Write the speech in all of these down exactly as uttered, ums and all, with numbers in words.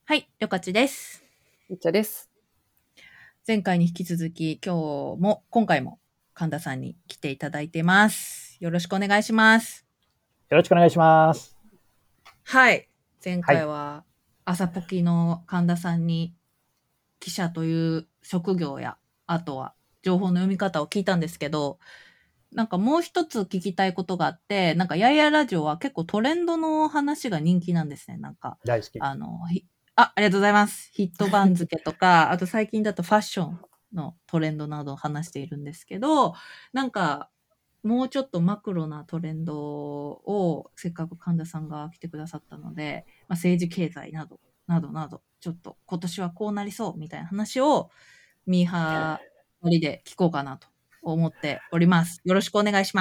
はい、りょかちです。 いっちゃです。 前回に引き続き、今日も、今回も神田さんに来ていただいてます。よろしくお願いします。 よろしくお願いします。 はい。前はい。 回は、朝ポキの神田さんに、記者という職業や、あとは情報の読み方を聞いたんですけど、なんかもう一つ聞きたいことがあって、なんかやいやラジオは結構トレンドの話が人気なんですね。なんか、 大好き。 あの、ひあ、ありがとうございます。ヒット番付とか、あと最近だとファッションのトレンドなどを話しているんですけど、なんか、もうちょっとマクロなトレンドを、せっかく神田さんが来てくださったので、まあ、政治経済など、などなど、ちょっと今年はこうなりそうみたいな話を、ミーハー二人で聞こうかなと思っております。よろしくお願いします。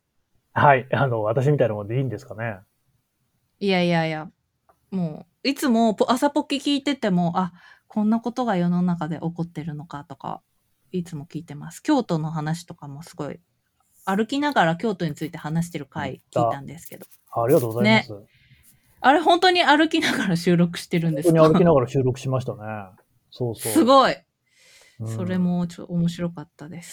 はい。あの、私みたいなもんでいいんですかね。 いやいやいや、もう、いつもポ朝ポッキ聞いてても、あ、こんなことが世の中で起こってるのかとか、いつも聞いてます。京都の話とかもすごい、歩きながら京都について話してる回聞いたんですけど。 ありがとうございます。 ね。あれ、本当に歩きながら収録してるんですか？ 本当に歩きながら収録しましたね。そうそう。 すごい。 うんそれもちょ面白かったです。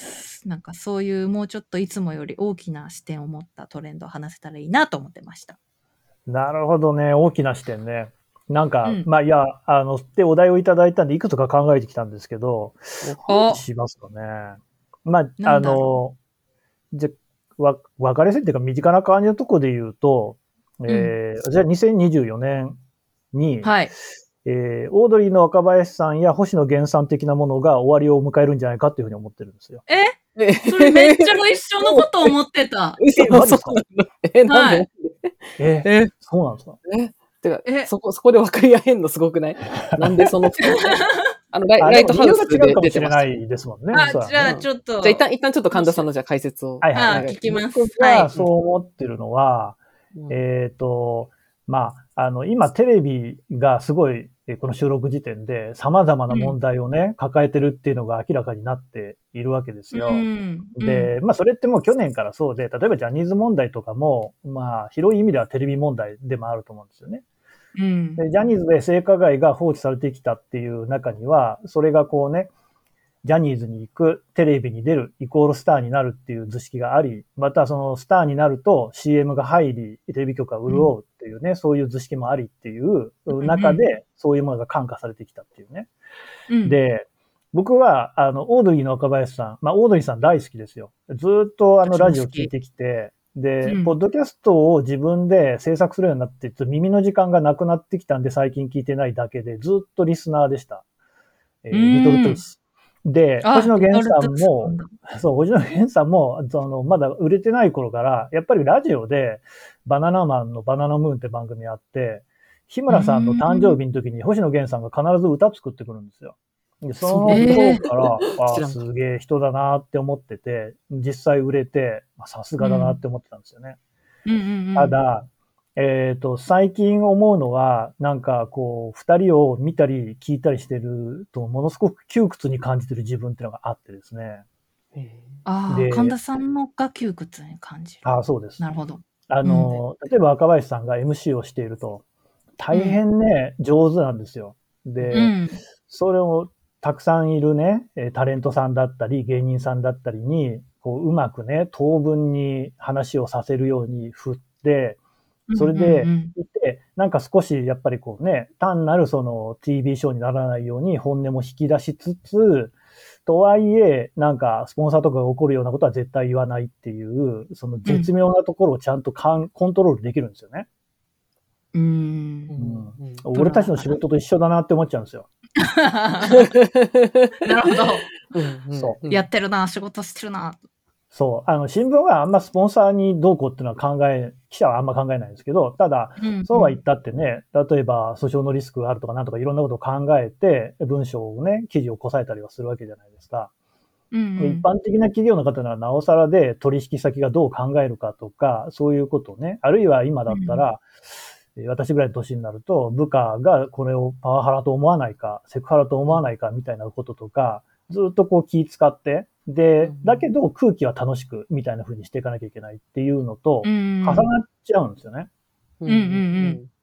なんかそういうもうちょっといつもより大きな視点を持ったトレンドを話せたらいいなと思ってました。 なるほどね。大きな視点ね。なんか、 うん。 まあ、いや、あの、で、お題をいただいたんで、いくつか考えてきたんですけど、 お、 しますかね。まあ、あなんだろの、じゃ、わ、分かりやすいっていうか、身近な感じのところで言うと、 う。うん。 えー、じゃあにせんにじゅうよねんに、 はい。 えー、オードリーの若林さんや星野源さん的なものが終わりを迎えるんじゃないかっていうふうに思ってるんですよ。 ええ、 それめっちゃ一緒のこと思ってた。 嘘え、マジですか？ え、なんで、 はい。 え、 え、 そうなんですか？ え、てか、 え、 そこ、そこで分かり合えんのすごくない？なんでその、あの、ライあ、 ライトでも理由がハウスで違うかもし出てました。 れないですもんね。 あ、 そうだね。 じゃあちょっと。 じゃあ一旦、一旦ちょっと神田さんのじゃあ解説を。 はいはい。 あ、聞きます。 僕はい。 がそう思ってるのは、 うん、 えっ、と、まあ、あの、今テレビがすごい、えーこの収録時点で様々なうん。 問題をね、抱えてるっていうのが明らかになっているわけですうよ。 ん。うん。 で、まあそれってもう去年からそうで、例えばジャニーズ問題とかも、まあ広い意味ではテレビ問題でもあると思うんですよね。 うん。 で、ジャニーズで性加害が放置されてきたっていう中には、それがこうね、ジャニーズに行く、テレビに出る、イコールスターになるっていう図式があり、またそのスターになると シーエム が入り、テレビ局が潤うっていうね、そういう図式もありっていう中で、そういうものが感化されてきたっていうね。 うん。 で、僕は、あの、オードリーの若林さん、まあ、オードリーさん大好きですよ。ずっとあの、 私も好きラジオ聞いてきて、で、 うんポッドキャストを自分で制作するようになって、ちょっと耳の時間がなくなってきたんで最近聞いてないだけで、ずっとリスナーでした。えうーリトルトゥーん。 ス。で、星あ、 野源さんリトルトゥースなもん、だ。 そう、星野源さんも、その、まだ売れてない頃から、やっぱりラジオで、バナナマンのバナナムーンって番組あって、日う村さんの誕ん。 生日の時に星野源さんが必ず歌作ってくるんですよ。で、そのそうなんだ。 頃ええから、ああ、 知らんか。 すげえ人だなって思ってて、実際売れて、まあさすがだなって思ってたんですよね。 うんうんうん。 ただ、えっ、と、最近思うのは、なんかこう、二人を見たり聞いたりしてると、ものすごく窮屈に感じてる自分っていうのがあってですね。 えああ、神で、 田さんのが窮屈に感じる。 ああ、そうです。 なるほど。 あうん。 の、例えば若林さんが エムシー をしていると、大うん。 変ね、上手なんですよ。 うで、 ん。 それをたくさんいるね、えータレントさんだったり、芸人さんだったりに、こう、うまくね、当分に話をさせるように振って、 うんうんうそれでん。 いて、なんか少しやっぱりこうね、単なるその ティービー ショーにならないように本音も引き出しつつ、とはいえ、なんかスポンサーとかが起こるようなことは絶対言わないっていう、そのうん。 絶妙なところをちゃんとカンコントロールできるんですよね。 うー。 うんうん。 うん。 俺たちの仕事と一緒だなって思っちゃうんですよ。 なるほど。 うんうんそう。 うん。 やってるな、仕事してるな。 そう。あの、新聞はあんまスポンサーにどうこうっていうのは考え、記者はあんま考えないんですけど、ただ、 うんそうは言ったってね、例えば訴訟のリスクがあるとかなんとかいろんなことを考えて、文章をね、記事をこさえたりはするわけじゃないですか。 うんう一ん。 般的な企業の方ならなおさらで取引先がどう考えるかとか、そういうことをね、あるいは今だったら、えー私ぐらいの年になると、部下がこれをパワハラと思わないか、セクハラと思わないかみたいなこととか、ずっとこう気使って、で、だけど空気は楽しくみたいな風にしていかなきゃいけないっていうのとう、ん。 重なっちゃうんですよね。 ううんうんうん。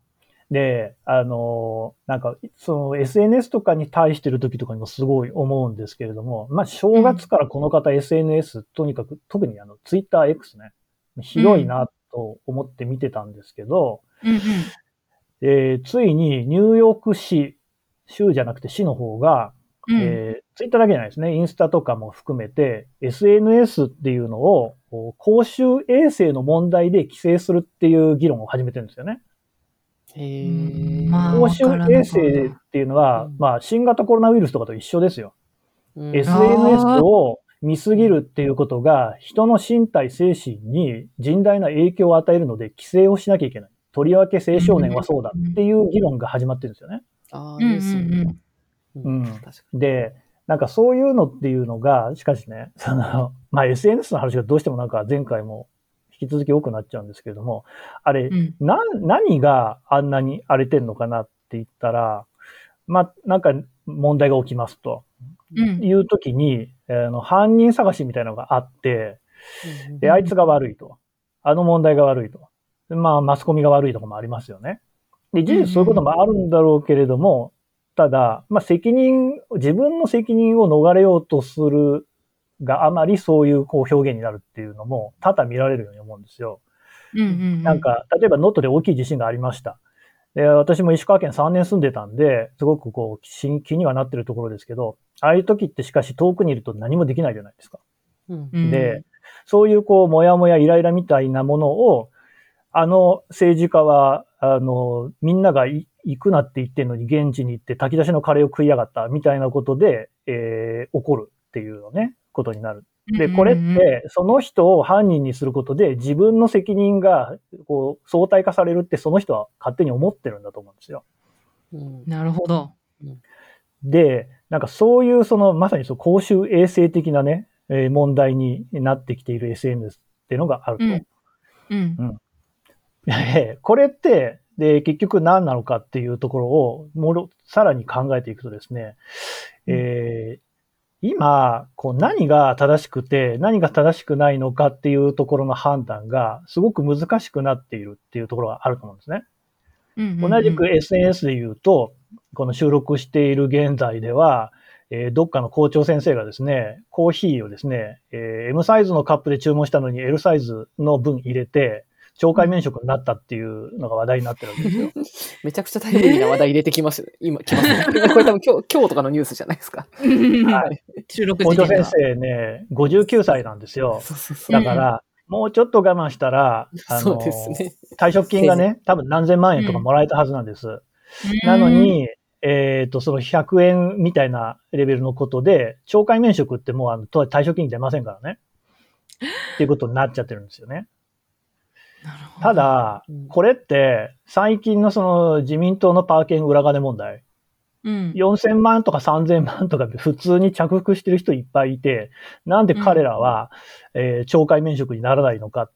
で、あの、なんか、その エスエヌエス とかに対してる時とかにもすごい思うんですけれども、まあ、正月からこの方 エスエヌエス、とにかく、特にあの、ツイッター X ね、ひどいなと思って見てたんですけど、 うんうん。 えーついにニューヨーク市、州じゃなくて市の方が、 うんえーツイッターだけじゃないですね。インスタとかも含めて、エスエヌエス っていうのを、こう公衆衛生の問題で規制するっていう議論を始めてるんですよね。 へー。 まあ公衆衛生っていうのは、 うんまあ、新型コロナウイルスとかと一緒ですよ。 うんエスエヌエス を見すぎるっていうことが、人の身体、精神に甚大な影響を与えるので、規制をしなきゃいけない。とりわけ青少年はそうだっていう議論が始まってるんですよね。 ああ、 うんうんニュースにも。 うん確かで、なんかそういうのっていうのが、しかしね、その、まあ エスエヌエス の話がどうしてもなんか前回も引き続き多くなっちゃうんですけれども、あれ、 うんな、何があんなに荒れてんのかなって言ったら、まあ、なんか問題が起きますとうんいうときに、あの、犯人探しみたいなのがあって、 に。 で、あいつが悪いと。あの問題が悪いと。でまあ、マスコミが悪いとかもありますよね。で、事実そういうこともあるんだろうけれども、ただ、まあ、責任、自分の責任を逃れようとするがあまりそういうこう表現になるっていうのも多々見られるように思うんですよ。 うんうん。 なんか、例えば能登で大きい地震がありました。で、私も石川県さんねん住んでたんで、すごくこう、気にはなってるところですけど、ああいう時ってしかし遠くにいると何もできないじゃないですか。 うんうんで、そういうこう、もやもやイライラみたいなものを、あの政治家は、あの、みんながい行くなって言ってんのに現地に行って炊き出しのカレーを食いやがったみたいなことで、えー、怒るっていうのね、ことになる。で、これっうんうんて、その人を犯人にすることで自分の責任が、こう、相対化されるってその人は勝手に思ってるんだと思うんですよ。 うんなるほど。 で、なんかそういうその、まさにその公衆衛生的なね、えー問題になってきている エスエヌエス っていうのがあると。 うんうんでこれって、で、結局何なのかっていうところを、もろ、さらに考えていくとですね、えー今、こう何が正しくて何が正しくないのかっていうところの判断がすごく難しくなっているっていうところがあると思うんですね。 うんうんうん。 同じく エスエヌエス で言うと、この収録している現在では、えーどっかの校長先生がですね、コーヒーをですね、えー エム サイズのカップで注文したのに エル サイズの分入れて、懲戒免職になったっていうのが話題になってるわけですよ。 めちゃくちゃタイムリーな話題入れてきます。今、来ますね。これ多分今日、今日とかのニュースじゃないですか。 はい収録校長時点が。 先生ね、ごじゅうきゅうさいなんですよ。 そうそうそう。 だから、もうちょっと我慢したら、あのそうですね。 退職金がね、多分何千万円とかもらえたはずなんです。 うんなのに、えっ、と、そのひゃくえんみたいなレベルのことで、懲戒免職ってもうあの退職金出ませんからね。っていうことになっちゃってるんですよね。 なるほどただうん、 これって最近のその自民党のパーケン裏金問題、 うんよんせんまんとかさんぜんまんとかで普通に着服してる人いっぱいいて、なんで彼らは、えー懲戒免職にならないのかって、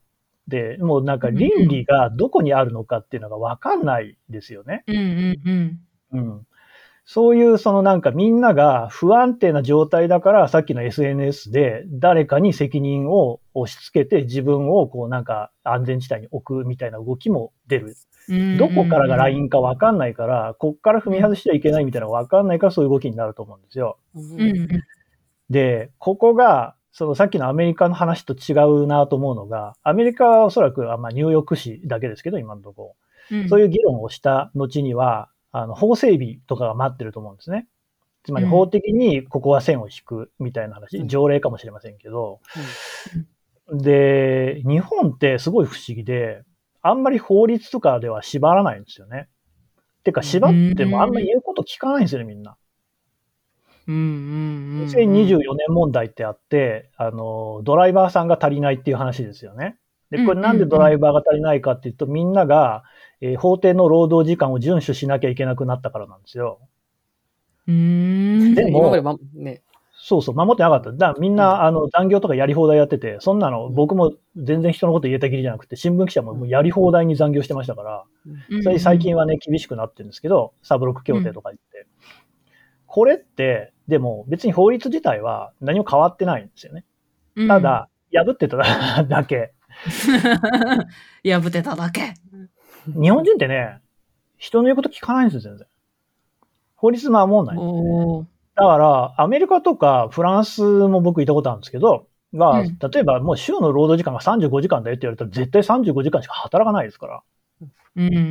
もうなんか倫理がどこにあるのかっていうのがわかんないですよね。 うんうんうん。 うん。そういうそのなんかみんなが不安定な状態だからさっきの エスエヌエス で誰かに責任を押し付けて自分をこうなんか安全地帯に置くみたいな動きも出る。どこからがラインかわかんないから、こっから踏み外しちゃいけないみたいなのがわかんないからそういう動きになると思うんですよ。 うんうんうんで、ここが、そのさっきのアメリカの話と違うなと思うのが、アメリカはおそらく、まあ、ニューヨーク市だけですけど、今のところ。 うん。 そういう議論をした後には、あの、法整備とかが待ってると思うんですね。つまり法的にここは線を引くみたいな話、 うん条例かもしれませんけど、で、日本ってすごい不思議で、あんまり法律とかでは縛らないんですよね。てか、縛ってもあんまり言うこと聞かないんですよね、みんな。 うんうんうん。 にせんにじゅうよねん問題ってあって、あの、ドライバーさんが足りないっていう話ですよね。で、これなんでドライバーが足りないかっていうと、みんなが、えー法定の労働時間を遵守しなきゃいけなくなったからなんですよ。 うーん。 でも今まで、ま、ね。 そうそう、守ってなかった。だからみんな、あの、残業とかやり放題やってて、そんなの僕も全然人のこと言えたきりじゃなくて、新聞記者ももうやり放題に残業してましたから、それ最近はね、厳しくなってるんですけど、サブロック協定とか言って。これって、でも別に法律自体は何も変わってないんですよね。 うん、 ただ、破ってただけ。 破ってただけ。 日本人ってね、 人の言うこと聞かないんですよ、全然。法律守んない。 おー。 だから、アメリカとかフランスも僕行ったことあるんですけど、が、 うん例えばもう週の労働時間がさんじゅうごじかんだよって言われたら絶対さんじゅうごじかんしか働かないですから。 うんうんうん。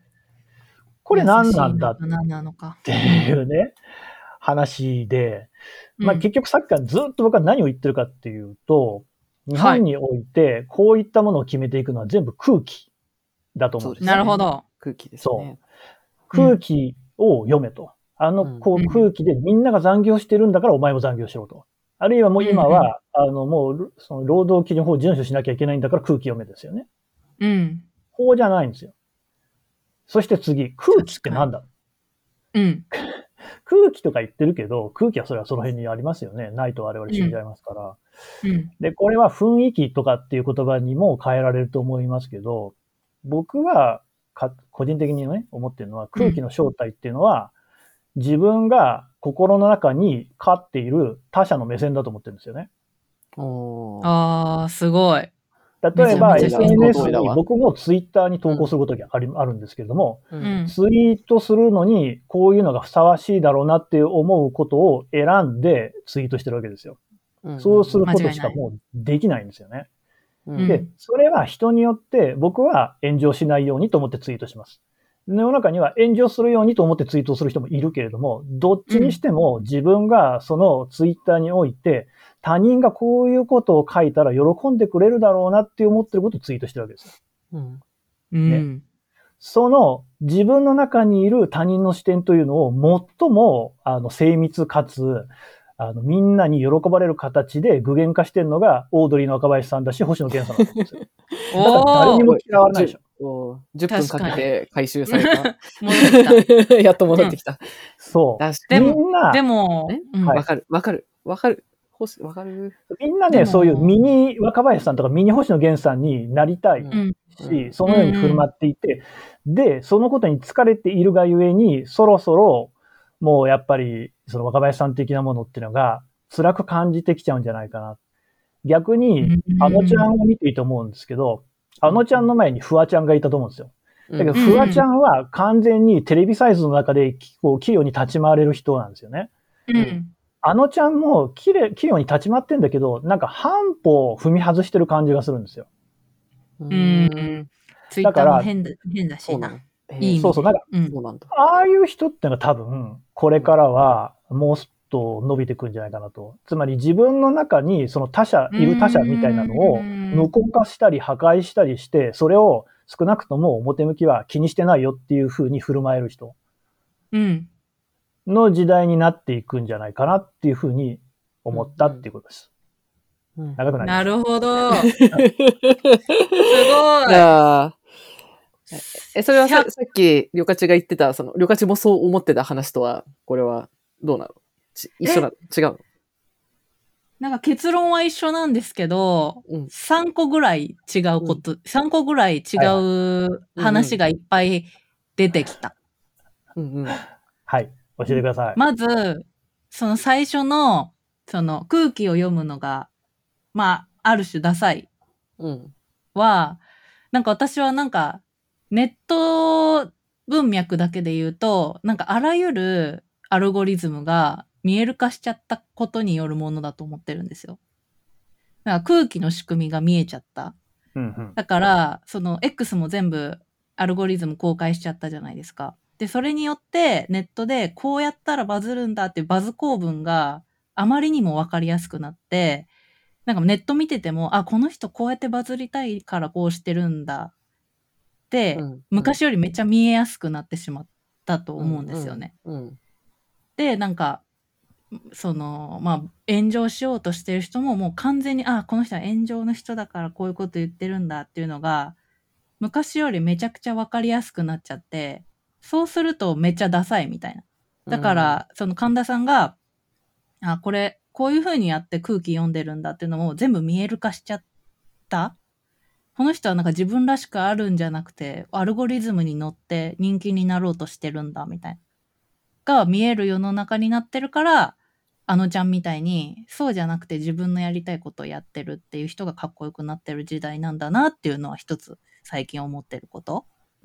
これ何なんだっ優しいのか何なのか。 ていうね、話で、まあうん結局さっきからずっと僕は何を言ってるかっていうと、日はい本においてこういったものを決めていくのは全部空気だと思うんですね。 なるほど。 空気ですそうね。 空気を読めと。あの、 うんうんこう空気でみんなが残業してるんだからお前も残業しろと。あるいはもう今は、あの、もう、その労働基準法を遵守しなきゃいけないんだから空気読めですよね。 うん。 法じゃないんですよ。そして次、空気ってなんだうん。 空気とか言ってるけど、空気はそれはその辺にありますよね。ないと我々死んじゃいますから。 うん。 で、これは雰囲気とかっていう言葉にも変えられると思いますけど、僕はか個人的にね、思ってるのは空気の正体っていうのは、自分が心の中に飼っている他者の目線だと思ってるんですよね。 おーあー、すごい。 例えばめちゃめちゃエスエヌエスその通りだわに僕もツイッターに投稿することがあり、あるんですけれども、 ううんん。 ツイートするのにこういうのがふさわしいだろうなって思うことを選んでツイートしてるわけですよ。 うんそうすること間違いないしかもうできないんですよね。 うんで、それは人によって僕は炎上しないようにと思ってツイートします。世の中には炎上するようにと思ってツイートをする人もいるけれども、どっちにしても自分がそのツイッターにおいて他人がこういうことを書いたら喜んでくれるだろうなって思ってることをツイートしてるわけですよ。 うんうん。 その自分の中にいる他人の視点というのを最もあの精密かつあのみんなに喜ばれる形で具現化してるのがオードリーの若林さんだし星野源さんだと思うんですよ。だから誰におー。 も嫌われないでしょ。 おーじゅっぷんかけて回収され戻ってきた。やっと戻ってきた。 そう。 確かでもみんな、 でもえ、 うんはいわかる、わかる、わかる。ほしわかる。 みんなね、 でもそういうミニ若林さんとかミニ星野源さんになりたいうん。 し、そのように振る舞っていて、で、そのことに疲れているがゆえに、そろそろ、もうやっぱり、その若林さん的なものっていうのが、辛く感じてきちゃうんじゃないかな。逆に、あのちゃんを見ていいと思うんですけど、あのちゃんの前にフワちゃんがいたと思うんですよ。だけど、 うんフワちゃんは完全にテレビサイズの中で、こう、器用に立ち回れる人なんですよね。 うん。 あのちゃんも、きれい、器用に立ち回ってんだけど、なんか半歩踏み外してる感じがするんですよ。 ううんん。ツイッターだからも変だ、変だしな。 そうなの。えーいい意味でそうそう、なんか、 うんそうなんだ。 ああいう人ってのが多分、これからは、もうちょっと伸びてくんじゃないかなと。つまり自分の中に、その他者、いる他者みたいなのを、無効化したり破壊したりして、それを少なくとも表向きは気にしてないよっていう風に振る舞える人うん。 の時代になっていくんじゃないかなっていう風に思ったっていうことです。 うん長くなりました。 なるほど。すごい。 あーえ、それはさひゃさっき、りょかちが言ってた、その、りょかちもそう思ってた話とは、これは、どうなのち一緒なの違うのなんか結論は一緒なんですけど、 うんさんこぐらい違うこと、さんこぐらい違う話がいっぱい出てきた。 うんうん。 はい。教えてください。 まず、その最初の、その空気を読むのが、まあ、ある種ダサいうん。 は、なんか私はなんか、ネット文脈だけで言うと、なんかあらゆるアルゴリズムが見える化しちゃったことによるものだと思ってるんですよ。だから空気の仕組みが見えちゃった。 うんうん。 だから、その X も全部アルゴリズム公開しちゃったじゃないですか。で、それによってネットでこうやったらバズるんだっていうバズ構文があまりにもわかりやすくなって、なんかネット見てても、あ、この人こうやってバズりたいからこうしてるんだって、 うん昔よりめっちゃ見えやすくなってしまったと思うんですよね。 うん。 で、なんか、その、まあ、炎上しようとしてる人ももう完全に、あ、この人は炎上の人だからこういうこと言ってるんだっていうのが、昔よりめちゃくちゃわかりやすくなっちゃって、そうするとめっちゃダサいみたいな。だから、その神田さんが、あ、これ、こういう風にやって空気読んでるんだっていうのも全部見える化しちゃったこの人はなんか自分らしくあるんじゃなくて、アルゴリズムに乗って人気になろうとしてるんだ、みたいな。が見える世の中になってるから、あのちゃんみたいに、そうじゃなくて自分のやりたいことをやってるっていう人がかっこよくなってる時代なんだなっていうのは一つ最近思ってること。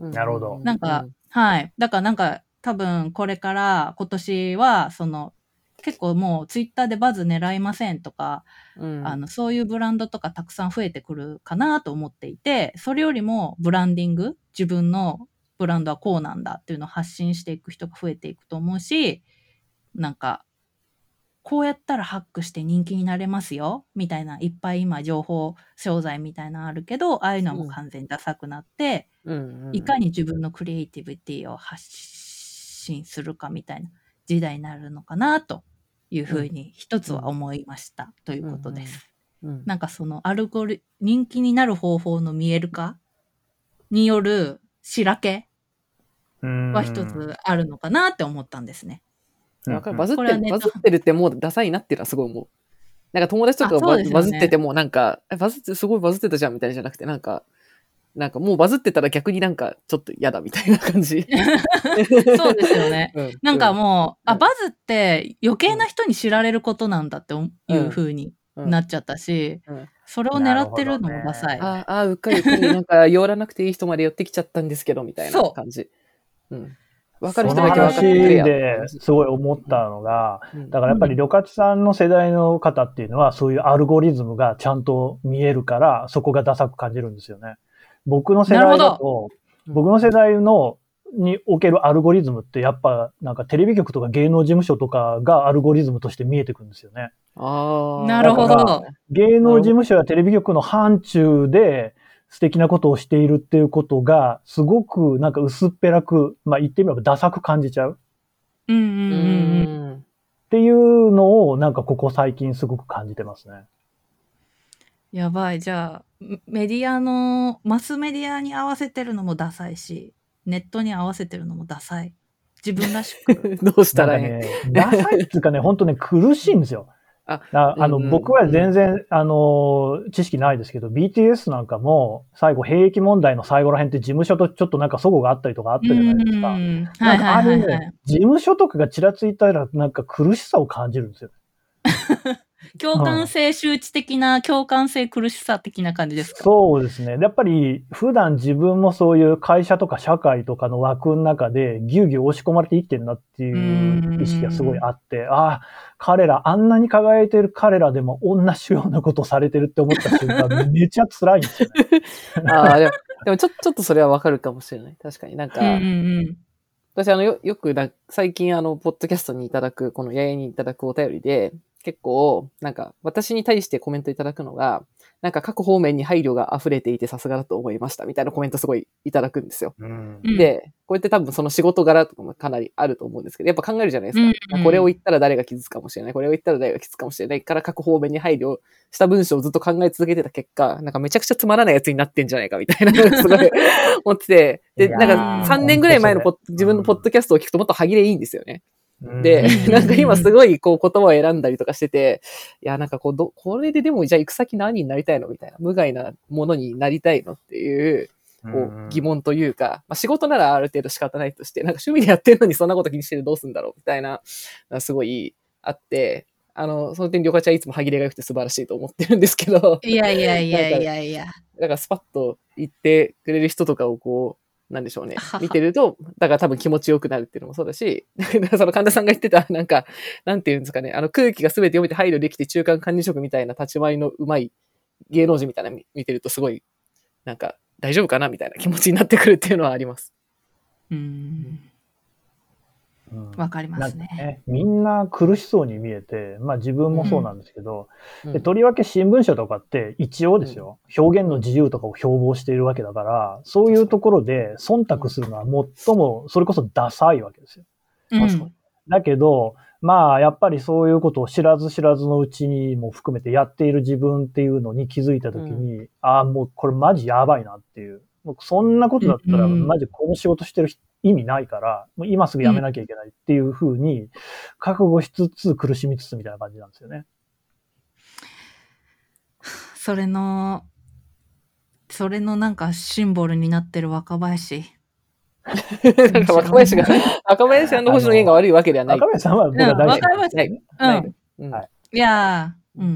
なるほど。 なんか、はい。だからなんか、多分これから今年は、その、結構もうツイッターでバズ狙いませんとか、 うん、 あの、そういうブランドとかたくさん増えてくるかなと思っていて、それよりもブランディング、自分のブランドはこうなんだっていうのを発信していく人が増えていくと思うし、なんか、こうやったらハックして人気になれますよみたいな、いっぱい今情報商材みたいなのあるけど、ああいうのはもう完全にダサくなって、 うんうん、 いかに自分のクリエイティビティを発信するかみたいな時代になるのかなというふうに一つは思いました、うん、ということです。うんうん、なんかそのアルゴリ、人気になる方法の見える化によるしらけは一つあるのかなって思ったんですね。 わかる。バズってる、バズってるってもうダサいなっていうのはすごい思う。なんか友達とかが バ,、ね、バズっててもなんか、バズってすごいバズってたじゃんみたいなじゃなくて、なんか、なんかもうバズってたら逆になんかちょっと嫌だみたいな感じ。 そうですよね。うん、なんかもう、うん、あ、バズって余計な人に知られることなんだっていう風になっちゃったし、うんうん、それを狙ってるのもダサい。 ね、ああ、うっかりうっかりなんか寄らなくていい人まで寄ってきちゃったんですけどみたいな感じ。そう。うん分かる人だけ分かってくれや。 ですごい思ったのが、だからやっぱり旅客さんの世代の方っていうのはそういうアルゴリズムがちゃんと見えるからそこがダサく感じるんですよね。僕の世代だと、僕の世代のにおけるアルゴリズムってやっぱなんかテレビ局とか芸能事務所とかがアルゴリズムとして見えてくるんですよね。 ああ。 なるほど。 芸能事務所やテレビ局の範疇で素敵なことをしているっていうことが、すごくなんか薄っぺらく、まあ言ってみればダサく感じちゃう。 うんうんうんうん。 っていうのをなんかここ最近すごく感じてますね。 やばい。じゃあ、メディアの、マスメディアに合わせてるのもダサいし、ネットに合わせてるのもダサい。自分らしく。 どうしたらいい？ なんかね、ダサいっていうかね、本当ね、苦しいんですよ。あ, あの、うんうん、僕は全然、うん、あの、知識ないですけど、ビーティーエス なんかも、最後、兵役問題の最後ら辺って事務所とちょっとなんか齟齬があったりとかあったじゃないですか。なんかあれね、事務所とかがちらついたら、なんか苦しさを感じるんですよ。 共感性周知的な、うん、共感性苦しさ的な感じですか？ そうですね。やっぱり普段自分もそういう会社とか社会とかの枠の中でギュウギュウ押し込まれて生きてるなっていう意識がすごいあって、ああ、彼ら、あんなに輝いてる彼らでも同じようなことされてるって思った瞬間、めちゃ辛いんですよね。 ああ、でも、でもちょちょっとそれはわかるかもしれない。確かになんか、うんうんうん、私あのよ、よくな、最近あの、ポッドキャストにいただく、このややにいただくお便りで、結構、なんか、私に対してコメントいただくのが、なんか各方面に配慮が溢れていてさすがだと思いましたみたいなコメントすごいいただくんですよ。うん、で、こうやって多分その仕事柄とかもかなりあると思うんですけど、やっぱ考えるじゃないですか。うんうん、これを言ったら誰が傷つくかもしれない。これを言ったら誰が傷つくかもしれないから各方面に配慮した文章をずっと考え続けてた結果、なんかめちゃくちゃつまらないやつになってんじゃないかみたいなのがすごい思ってて、で、なんかさんねんぐらい前のポッ自分のポッドキャストを聞くともっと歯切れいいんですよね。で、なんか今すごいこう言葉を選んだりとかしてて、いやなんかこうど、これででもじゃあ行く先何になりたいのみたいな、無害なものになりたいのっていう、こう疑問というか、まあ仕事ならある程度仕方ないとして、なんか趣味でやってるのにそんなこと気にしてどうすんだろうみたいな、すごいあって、あの、その点、りょかちゃんいつも歯切れが良くて素晴らしいと思ってるんですけど。 いやいやいやいやいや。 だからスパッと言ってくれる人とかをこう、なんでしょうね。見てると、だから多分気持ちよくなるっていうのもそうだし、その神田さんが言ってた、なんか、なんていうんですかね、あの空気が全て読めて配慮できて中間管理職みたいな立ち回りのうまい芸能人みたいなの見てるとすごい、なんか大丈夫かなみたいな気持ちになってくるっていうのはあります。 うーん。わかりますね。 ね、みんな苦しそうに見えて、まあ自分もそうなんですけど、うん、でとりわけ新聞社とかって一応ですよ、うん、表現の自由とかを標榜しているわけだから、そういうところで忖度するのは最も、それこそダサいわけですよ。 確かに。 だけど、まあやっぱりそういうことを知らず知らずのうちにも含めてやっている自分っていうのに気づいたときに、うん、ああ、もうこれマジやばいなっていう。そんなことだったら、マジこの仕事してる意味ないから、もう今すぐやめなきゃいけないっていう風に、覚悟しつつ苦しみつつみたいな感じなんですよね。 それの、それのなんかシンボルになってる若林。 なんか若林が、若林さんの星野源が悪いわけではない。 若林さんは僕は大好きです、 ね。うん。はい。いやー、うん。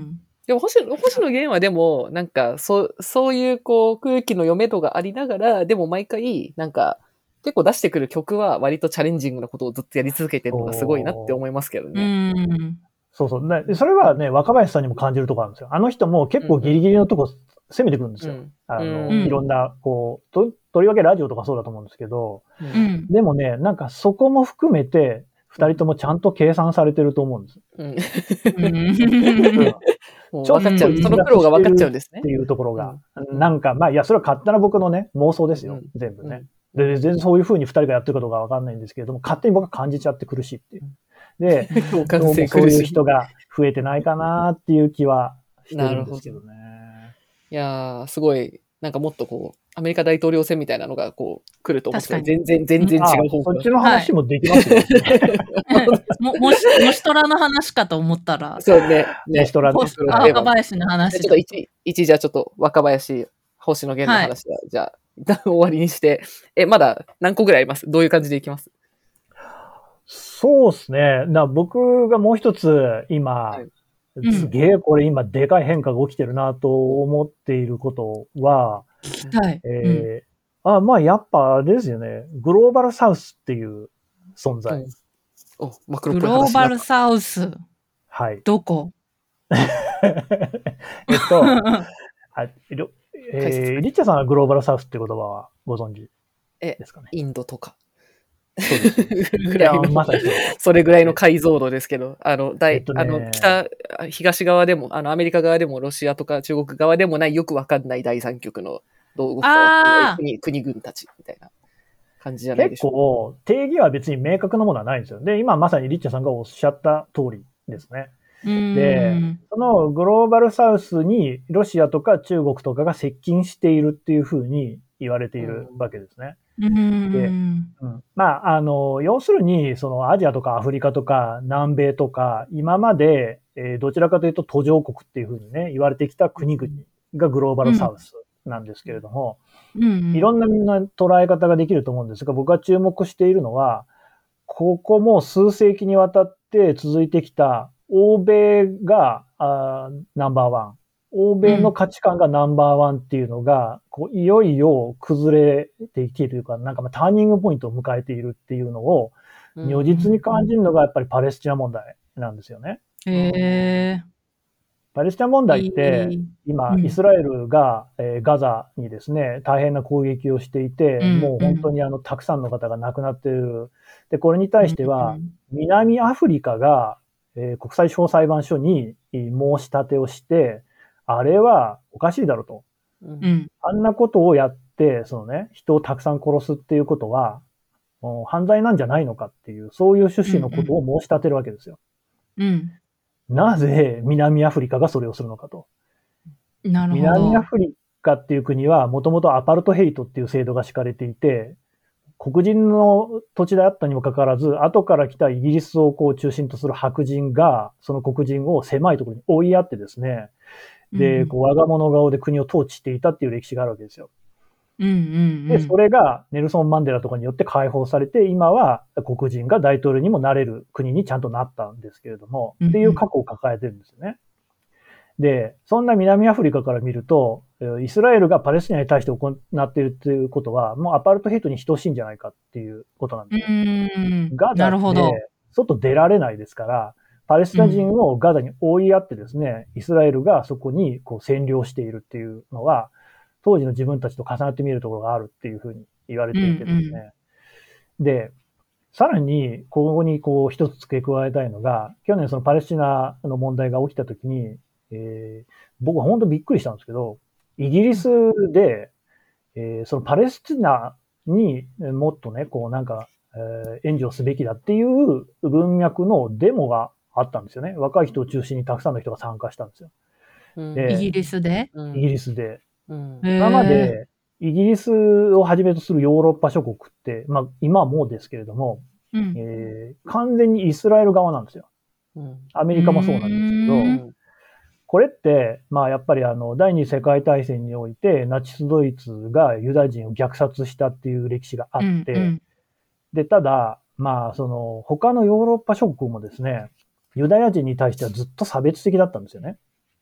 でも星野、星野源はでも、なんか、そう、そういうこう、空気の読め度がありながら、でも毎回、なんか、結構出してくる曲は割とチャレンジングなことをずっとやり続けてるのがすごいなって思いますけどうね。 ん。 そうそう。ね、それはね、若林さんにも感じるところあるんですよ。あの人も結構ギリギリのとこ攻めてくるんですよ。 うんあの、 うんいろんな、こう、と、とりわけラジオとかそうだと思うんですけど、 う。 うんん。 でもね、なんかそこも含めて、二人ともちゃんと計算されてると思うんです。 うん。 うんもうちょっと分かっちゃう。その苦労が分かっちゃうんですねって。いうところが、 うんなんか、まあ、いや、それは勝手な僕のね、妄想ですよ、 うん全部ね。 うんで、全然そういう風に二人がやってることがわかんないんですけれども、勝手に僕は感じちゃって苦しいっていう。で、 共感どう性もそういう苦しい。 人が増えてないかなっていう気はしてるんですけどね。 いやー、すごい、なんかもっとこう、アメリカ大統領選みたいなのがこう、来ると思ってたら確かに全然、全然ああ違う方向そっちの話もできますよ、 も、もし、もしトラの話かと思ったら、 そうね。ね。 もしトラねほあプロテーマ若林の話だちょっと一、一じゃあちょっと若林、星野源の話は、じゃあ、一旦終わりにして、え、まだ何個ぐらいあります？どういう感じでいきます？ そうですね。な僕がもう一つ今、 はいすげえこれ今でかい変化が起きてるなと思っていることは、 聞きたい。 えーあ、まあやっぱあれですよね。グローバルサウスっていう存在。 うんお、マクログっぽいローバル話になった。 サウス、 はい。 どこえっと、ありょ解説えーリッチャさんはグローバルサウスって言葉はご存知えですかね。 インドとか。 そうです。 ぐいや、 らいの、 まさにそうです。 それぐらいの解像度ですけど、あの、大、 えっとねあの、北、東側でも、あの、アメリカ側でも、ロシアとか中国側でもない、よくわかんない第三極の、どう動くかわかんないあー国、国軍たち、みたいな感じじゃないで結しょうか。 構、定義は別に明確なものはないんですよ。で、今まさにリッチャさんがおっしゃった通りですね。 うーでん。 そのグローバルサウスにロシアとか中国とかが接近しているっていうふうに言われているわけですね。 うーん。 うん、まあ、あの、要するに、そのアジアとかアフリカとか南米とか、今まで、えーどちらかというと途上国っていうふうにね、言われてきた国々がグローバルサウスなんですけれども、 うん。 いろんなみんな捉え方ができると思うんですが、僕が注目しているのは、ここも数世紀にわたって続いてきた欧米があーナンバーワン。欧米の価値観がナンバーワンっていうのが、こういよいよ崩れていきというか、なんかまあターニングポイントを迎えているっていうのを、如実に感じるのがやっぱりパレスチナ問題なんですよね。 へパレスチナ問題っいてい、 今、 うんイスラエルが、えーガザにですね、大変な攻撃をしていて、 うんもう本当にあの、たくさんの方が亡くなっている。で、これに対してはう、ん南アフリカが、えー国際司法裁判所にえー申し立てをして、あれはおかしいだろうと。 うんうん。 あんなことをやって、そのね、人をたくさん殺すっていうことは、もう犯罪なんじゃないのかっていう、そういう趣旨のことを申し立てるわけですよ。 うん。 なぜ南アフリカがそれをするのかと。 なるほど。 南アフリカっていう国はもともとアパルトヘイトっていう制度が敷かれていて、黒人の土地であったにもかかわらず、後から来たイギリスをこう中心とする白人が、その黒人を狭いところに追いやってですね、で、こう我が物顔で国を統治していたっていう歴史があるわけですよ。 うんうんうん。 で、それがネルソン・マンデラとかによって解放されて、今は黒人が大統領にもなれる国にちゃんとなったんですけれども、 うんうんっていう過去を抱えてるんですよね。で、そんな南アフリカから見ると、イスラエルがパレスチナに対して行っているということは、もうアパルトヘイトに等しいんじゃないかっていうことなんうですよ。 ん。 ガザっなるほど。 て外出られないですから、パレスチナ人をガザに追いやってですね、イスラエルがそこにこう占領しているっていうのは、当時の自分たちと重なって見るところがあるっていうふうに言われていてですね。 うんうで、さらに、ここにこう一つ付け加えたいのが、去年そのパレスチナの問題が起きたときに、えー、僕は本当びっくりしたんですけど、イギリスで、えー、そのパレスチナにもっとね、こうなんか、えー、援助をすべきだっていう文脈のデモがあったんですよね。若い人を中心にたくさんの人が参加したんですよ。 うんでイギリスで、 イギリスで。 うんへー今まで、イギリスをはじめとするヨーロッパ諸国って、まあ今はもうですけれども、 うんえー、完全にイスラエル側なんですよ。 うんアメリカもそうなんですけど、 うんこれって、まあやっぱりあの、第二次世界大戦において、ナチスドイツがユダヤ人を虐殺したっていう歴史があって、 うんうんで、ただ、まあその、他のヨーロッパ諸国もですね、ユダヤ人に対してはずっと差別的だったんですよね。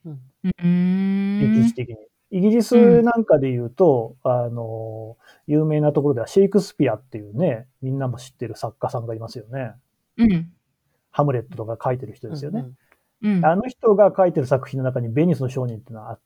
うん。 歴史的に。イギリスなんかで言うと、うん、あの、有名なところではシェイクスピアっていうね、みんなも知ってる作家さんがいますよね。 うん。 ハムレットとか書いてる人ですよね。 うんうん、 あの人が書いてる作品の中にベニスの商人っていうのがあって、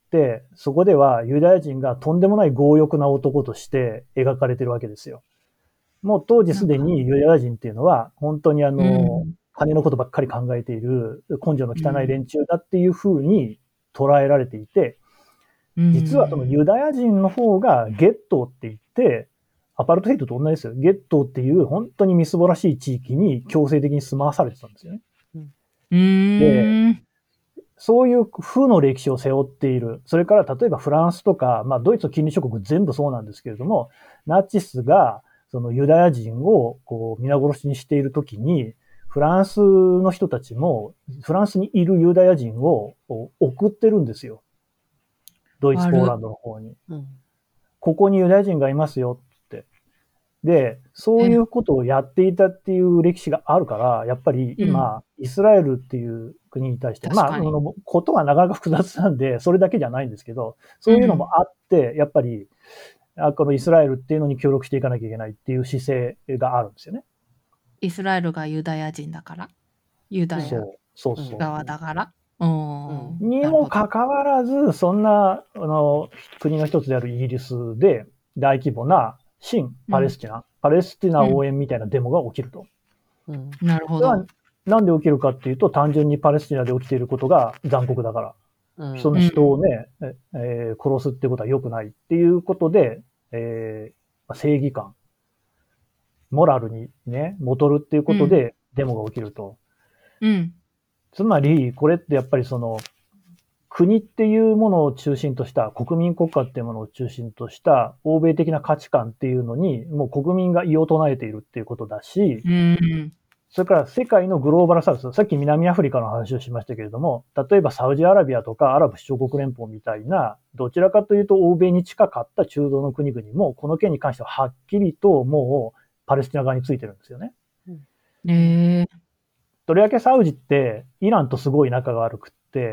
そこではユダヤ人がとんでもない強欲な男として描かれてるわけですよ。もう当時すでにユダヤ人っていうのは本当にあの、うん、金のことばっかり考えている根性の汚い連中だっていう風に捉えられていて、実はそのユダヤ人の方がゲットーって言って、アパルトヘイトと同じですよ。ゲットーっていう本当にみすぼらしい地域に強制的に住まわされてたんですよね。 うん、 で、そういう負の歴史を背負っている。それから例えばフランスとか、まあドイツの近隣諸国全部そうなんですけれども、ナチスがそのユダヤ人をこう皆殺しにしているときに、フランスの人たちもフランスにいるユダヤ人を送ってるんですよ。ドイツ、ポーランドの方に。うん、ここにユダヤ人がいますよって。で、そういうことをやっていたっていう歴史があるから、やっぱり今、うん、イスラエルっていう国に対して、まあ、そのことがなかなか複雑なんで、それだけじゃないんですけど、そういうのもあって、やっぱり、このイスラエルっていうのに協力していかなきゃいけないっていう姿勢があるんですよね。 イスラエルがユダヤ人だからユダヤ側だから。 うん、にもかかわらず、そんな、あの、国の一つであるイギリスで大規模な新パレスチナ、うん、パレスチナ応援みたいなデモが起きると。 うん、なるほど。 なんで起きるかっていうと、単純にパレスチナで起きていることが残酷だから。うん、その人をね、うんえー、殺すってことは良くないっていうことで、えー、正義感、モラルにね、戻るっていうことでデモが起きると。 うん。うんつまり、これってやっぱりその、国っていうものを中心とした、国民国家っていうものを中心とした、欧米的な価値観っていうのに、もう国民が異を唱えているっていうことだし、 うんそれから世界のグローバルサウス、さっき南アフリカの話をしましたけれども、例えばサウジアラビアとかアラブ首長国連邦みたいな、どちらかというと欧米に近かった中道の国々も、この件に関してははっきりともうパレスチナ側についてるんですよね。 へーとりわけサウジってイランとすごい仲が悪くって、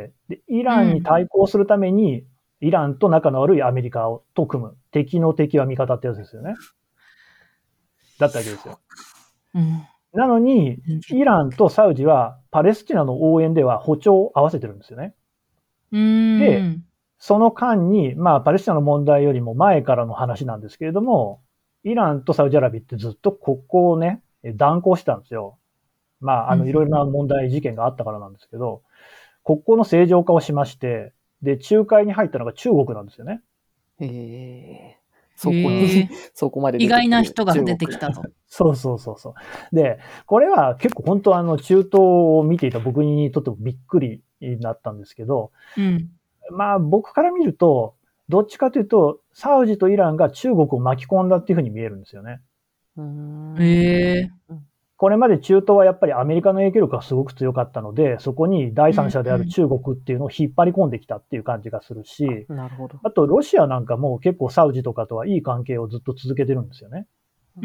でイランに対抗するために、うん、イランと仲の悪いアメリカと組む。敵の敵は味方ってやつですよね。だったわけですよ。 うん、 なのに、イランとサウジはパレスチナの応援では歩調を合わせてるんですよね。 うんで、その間に、まあパレスチナの問題よりも前からの話なんですけれども、イランとサウジアラビアってずっと国交をね、断交してたんですよ。まあ、あの、いろいろな問題事件があったからなんですけど、国交の正常化をしまして、で、仲介に入ったのが中国なんですよね。 へえ。そこに、そこまで意外な人が出てきたと。 そうそうそうそう。で、これは結構本当あの、中東を見ていた僕にとってもびっくりになったんですけど、 うん、 まあ、僕から見ると、どっちかというと、サウジとイランが中国を巻き込んだっていうふうに見えるんですよね。 へえ。 これまで中東はやっぱりアメリカの影響力がすごく強かったので、そこに第三者である中国っていうのを引っ張り込んできたっていう感じがするし、 なるほど。 あとロシアなんかも結構サウジとかとはいい関係をずっと続けてるんですよね。 うん。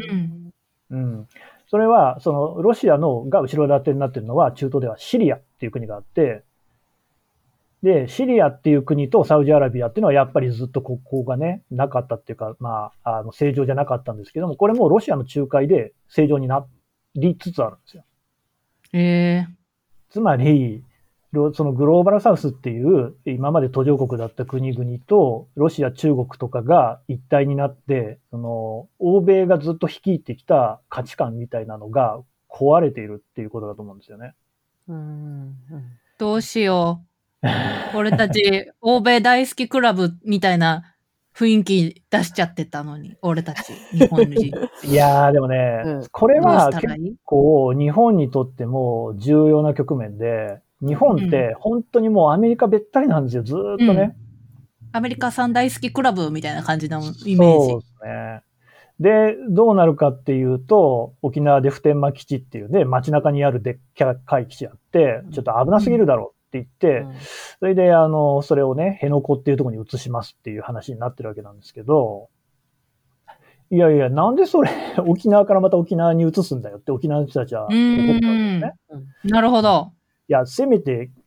うん。それは、そのロシアのが後ろ盾になってるのは中東ではシリアっていう国があって、で、シリアっていう国とサウジアラビアっていうのはやっぱりずっと国交がね、なかったっていうか、まあ、あの正常じゃなかったんですけども、これもロシアの仲介で正常になりつつあるんですよ。 へえ。 つまり、そのグローバルサウスっていう今まで途上国だった国々とロシア、中国とかが一体になって、その欧米がずっと率いてきた価値観みたいなのが壊れているっていうことだと思うんですよね。 うんうん、 どうしよう。俺たち、欧米大好きクラブみたいな雰囲気出しちゃってたのに、俺たち、日本人。 いやーでもね、うん、これは結構日本にとっても重要な局面で、日本って本当にもうアメリカべったりなんですよ、ずーっとね、うん。 アメリカさん大好きクラブみたいな感じのイメージ。 そうですね。で、どうなるかっていうと、沖縄で普天間基地っていうね、街中にあるでっかい基地あって、ちょっと危なすぎるだろうって言って、うん、それで、あの、それをね、辺野古っていうところに移しますっていう話になってるわけなんですけど、いやいや、なんでそれ、沖縄からまた沖縄に移すんだよって沖縄の人たちは怒ったわけですね。 なるほど。 いや、せめて、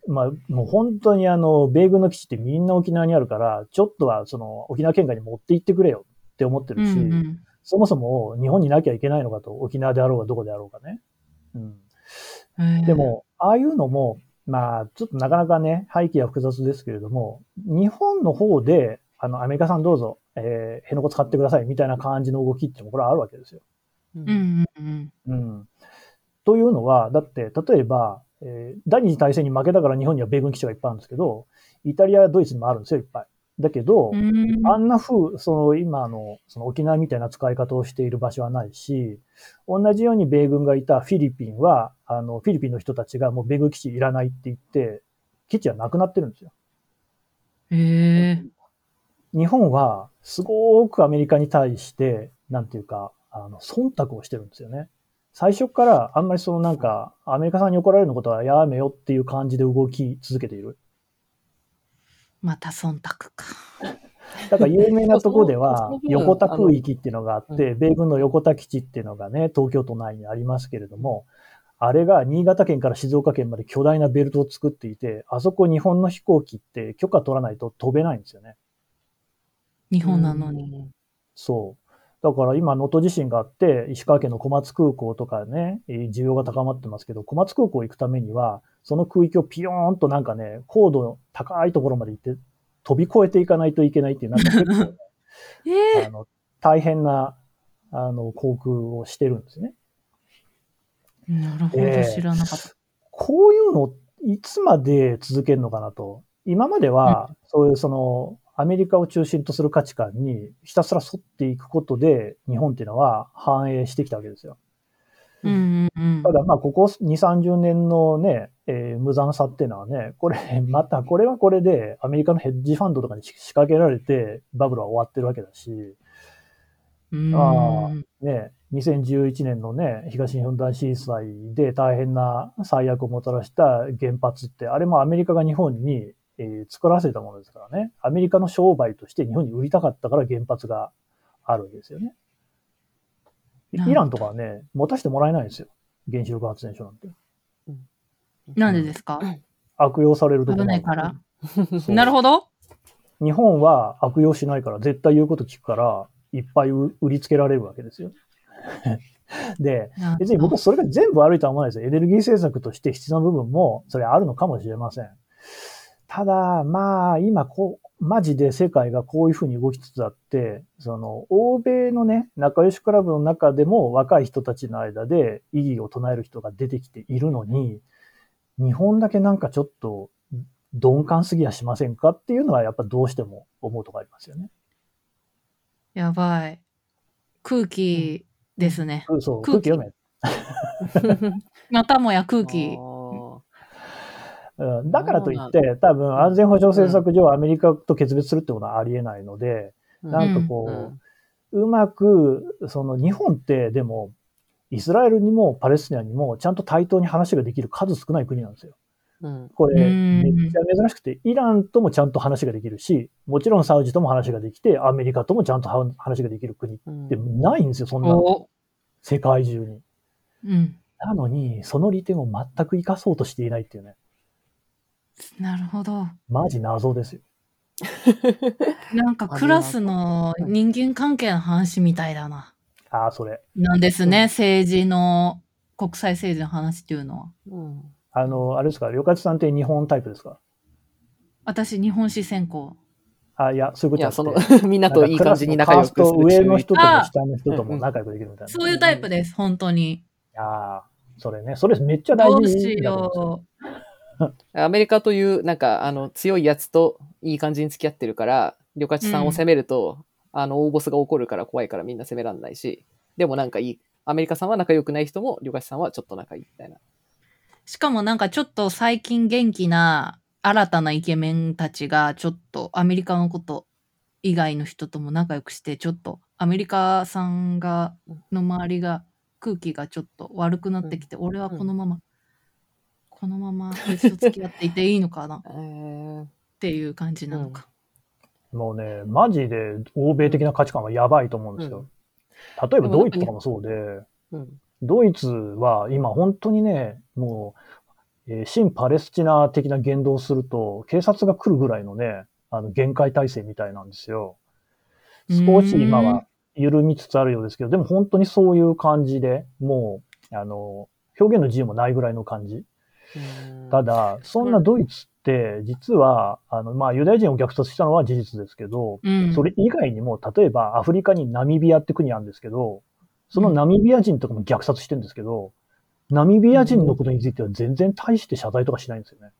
まあ、もう本当にあの、米軍の基地ってみんな沖縄にあるから、ちょっとはその沖縄県外に持って行ってくれよって思ってるし、 うんうん、 そもそも日本になきゃいけないのかと、沖縄であろうがどこであろうがね。うん、でも、ああいうのも、まあ、ちょっとなかなかね、背景は複雑ですけれども、日本の方で、あの、アメリカさんどうぞ、えー、辺野古使ってくださいみたいな感じの動きってもこれはあるわけですよ。 うんうんうん。 うん。というのは、だって、例えば、えー、第二次大戦に負けたから日本には米軍基地がいっぱいあるんですけど、イタリアやドイツにもあるんですよ、いっぱい。だけど、 うん、 あんな風、その今の、その沖縄みたいな使い方をしている場所はないし、同じように米軍がいたフィリピンは、あの、フィリピンの人たちがもう米軍基地いらないって言って、基地はなくなってるんですよ。 へえ。 日本は、すごくアメリカに対して、なんていうか、あの、忖度をしてるんですよね。最初からあんまりそのなんか、アメリカさんに怒られることはやめよっていう感じで動き続けている。 また忖度か。 だから有名なところでは、横田空域っていうのがあって、米軍の横田基地っていうのがね、東京都内にありますけれども、あれが新潟県から静岡県まで巨大なベルトを作っていて、あそこ日本の飛行機って許可取らないと飛べないんですよね。 日本なのに。 そう。だから今、能登地震があって、石川県の小松空港とかね、需要が高まってますけど、小松空港行くためには、その空域をピヨーンとなんかね、高度高いところまで行って、飛び越えていかないといけないっていう、なんか結構、 えー、 あの、大変な、あの、航空をしてるんですね。 なるほど、知らなかった。 こういうの、いつまで続けるのかなと。今までは、そういうその、アメリカを中心とする価値観にひたすら沿っていくことで、日本っていうのは反映してきたわけですよ。 うんうんうん、 ただ、まあ、ここに、さんじゅうねんのね、えー、無残さっていうのはね、これ、また、これはこれで、アメリカのヘッジファンドとかに仕掛けられて、バブルは終わってるわけだし、あね、にせんじゅういちねんのね、東日本大震災で大変な最悪をもたらした原発って、あれもアメリカが日本に、えー、作らせたものですからね。アメリカの商売として日本に売りたかったから原発があるわけですよね。イランとかはね、持たせてもらえないんですよ。原子力発電所なんて。 なんでですか？ 悪用されるところ危ないから。なるほど。 日本は悪用しないから、絶対言うこと聞くから、いっぱい売りつけられるわけですよ。で、別に僕はそれが全部悪いとは思わないですよ。エネルギー政策として必要な部分も、それあるのかもしれません。ただ、まあ、今こう、マジで世界がこういうふうに動きつつあって、その、欧米のね、仲良しクラブの中でも若い人たちの間で異議を唱える人が出てきているのに、日本だけなんかちょっと鈍感すぎやしませんかっていうのはやっぱどうしても思うとこありますよね。 やばい。空気ですね。 うん、そう、空気読め。 またもや空気。 うん、だからといって、多分安全保障政策上アメリカと決別するってことはありえないので、うん、なんかこう、うん、うまく、その日本ってでも、イスラエルにもパレスチナにもちゃんと対等に話ができる数少ない国なんですよ。うん、これ、めっちゃ珍しくて、イランともちゃんと話ができるし、もちろんサウジとも話ができて、アメリカともちゃんと話ができる国ってないんですよ、そんなの。世界中に。うん、なのに、その利点を全く生かそうとしていないっていうね。 なるほど。 マジ謎ですよ。 なんかクラスの人間関係の話みたいだな。 ああ、それ。 なんですね、うん、政治の、国際政治の話っていうのは。 うん、あの、あれですか、りょかつさんって日本タイプですか？ 私、日本史専攻。 あ、いや、そういうことじゃその、みんなといい感じに仲良くする。 上の人とも下の人とも仲良くできるみたいな。 そういうタイプです、本当に。 ああ、それね、それめっちゃ大事。 どうしよう。アメリカという、なんか、あの、強いやつといい感じに付き合ってるから、りょかちさんを責めると、うん、あの、大ボスが怒るから怖いからみんな責めらんないし、でもなんかいい。アメリカさんは仲良くない人も、りょかちさんはちょっと仲いいみたいな。 しかもなんかちょっと最近元気な新たなイケメンたちがちょっとアメリカのこと以外の人とも仲良くして、ちょっとアメリカさんがの周りが空気がちょっと悪くなってきて、うん、俺はこのまま、うん、このままこいつと付き合っていていいのかなっていう感じなのか、 うん、もうねマジで欧米的な価値観はやばいと思うんですよ、うん、例えばドイツとかもそうで、うん、ドイツは今本当にねもうえー、新パレスチナ的な言動をすると、警察が来るぐらいのね、あの、限界体制みたいなんですよ。少し今は緩みつつあるようですけど、でも本当にそういう感じで、もう、あの、表現の自由もないぐらいの感じ。ただ、そんなドイツって、実は、あの、まあ、ユダヤ人を虐殺したのは事実ですけど、うん、それ以外にも、例えばアフリカにナミビアって国あるんですけど、そのナミビア人とかも虐殺してるんですけど、ナミビア人のことについては全然大して謝罪とかしないんですよね。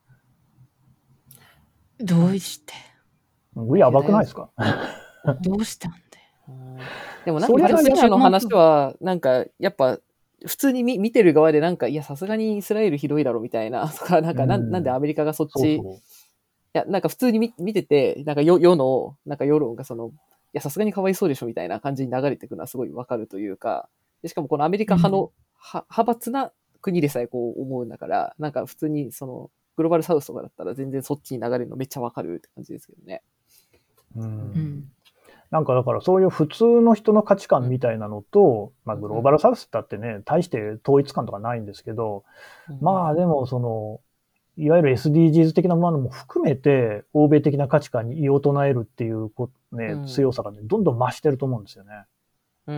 どうしてやばくないですか？ どうしたんで。 でもなんかパレスチナの話は、なんかやっぱ普通に 見, 見てる側でなんか、いやさすがにイスラエルひどいだろみたいな、とか、なんか、うん、な, なんでアメリカがそっち、そうそう、いやなんか普通に 見, 見てて、なんか世の、なんか世論がその、いやさすがにかわいそうでしょみたいな感じに流れていくのはすごいわかるというか、でしかもこのアメリカ派の、うん、派閥な国でさえこう思うんだから、なんか普通にその、グローバルサウスとかだったら全然そっちに流れるのめっちゃわかるって感じですけどね。 うんうんなんかだからそういう普通の人の価値観みたいなのと、まあグローバルサウスだってね、大して統一感とかないんですけど、まあでもその、いわゆる エスディージーズ 的なものも含めて、欧米的な価値観に異を唱えるっていうね、強さがね、どんどん増してると思うんですよね。 うん。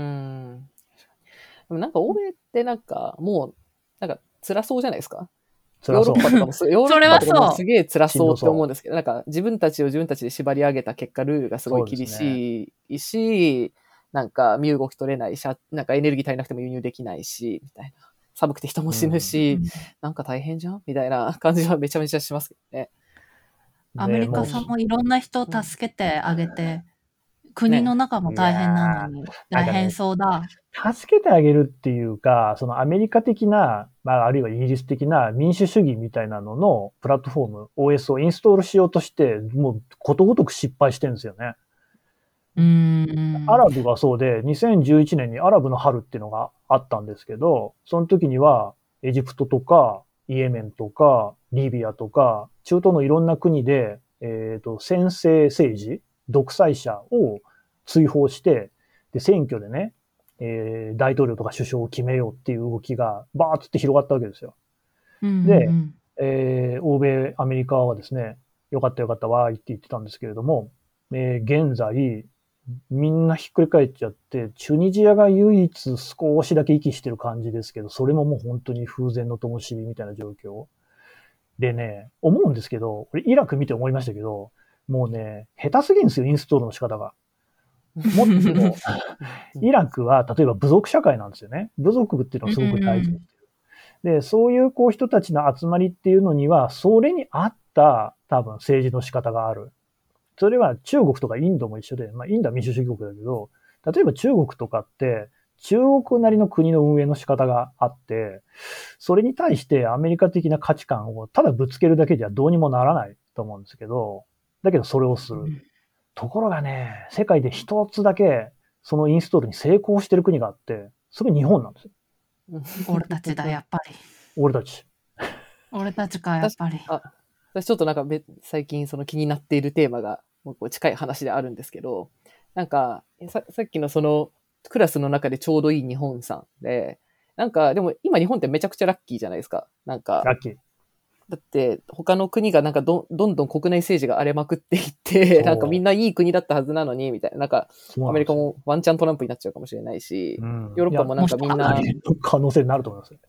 でもなんか欧米ってなんかもう、なんか辛そうじゃないですか。ヨーロッパとかもす、ヨーロッパとかもすげえ辛そうって思うんですけど、なんか自分たちを自分たちで縛り上げた結果、ルールがすごい厳しいし、ね、なんか身動き取れないし、なんかエネルギー足りなくても輸入できないし、みたいな。寒くて人も死ぬし、うん、なんか大変じゃんみたいな感じはめちゃめちゃしますけどね。 アメリカさんもいろんな人を助けてあげて、うん、国の中も大変なのに、ね、大変そうだ。 助けてあげるっていうか、そのアメリカ的な、まあ、あるいはイギリス的な民主主義みたいなののプラットフォーム、オーエス をインストールしようとして、もうことごとく失敗してるんですよね。 うーん。 アラブがそうで、にせんじゅういちねんにアラブの春っていうのがあったんですけど、その時にはエジプトとか、イエメンとか、リビアとか、中東のいろんな国で、えっと、専制政治、独裁者を追放して、で、選挙でね、えー、大統領とか首相を決めようっていう動きがバーッつって広がったわけですよ。 うんうんうん、 で、えー、欧米、アメリカはですね、よかったよかったわーって言ってたんですけれども、えー、現在、みんなひっくり返っちゃって、チュニジアが唯一少しだけ息してる感じですけど、それももう本当に風前の灯火みたいな状況。でね、思うんですけど、これイラク見て思いましたけど、もうね、下手すぎるんですよ、インストールの仕方が。もっとも、イラクは例えば部族社会なんですよね。部族っていうのをすごく大事にしてる。で、そういうこう人たちの集まりっていうのには、それに合った多分政治の仕方がある。それは中国とかインドも一緒で、まあインドは民主主義国だけど、例えば中国とかって、中国なりの国の運営の仕方があって、それに対してアメリカ的な価値観をただぶつけるだけじゃどうにもならないと思うんですけど、だけどそれをする。ところがね、世界で一つだけそのインストールに成功してる国があって、それ日本なんですよ。 俺たちだ、やっぱり。 俺たち。 俺たちか、やっぱり。 あ、私ちょっとなんか最近その気になっているテーマがもう近い話であるんですけど、なんかさ、さっきのそのクラスの中でちょうどいい日本さんで、なんかでも今日本ってめちゃくちゃラッキーじゃないですか。なんか。 ラッキー。 だって他の国がなんか ど, どんどん国内政治が荒れまくっていって、なんかみんないい国だったはずなのにみたいな、なんかアメリカもワンチャントランプになっちゃうかもしれないし、うん、ヨーロッパもなんかみんな可能性になると思います、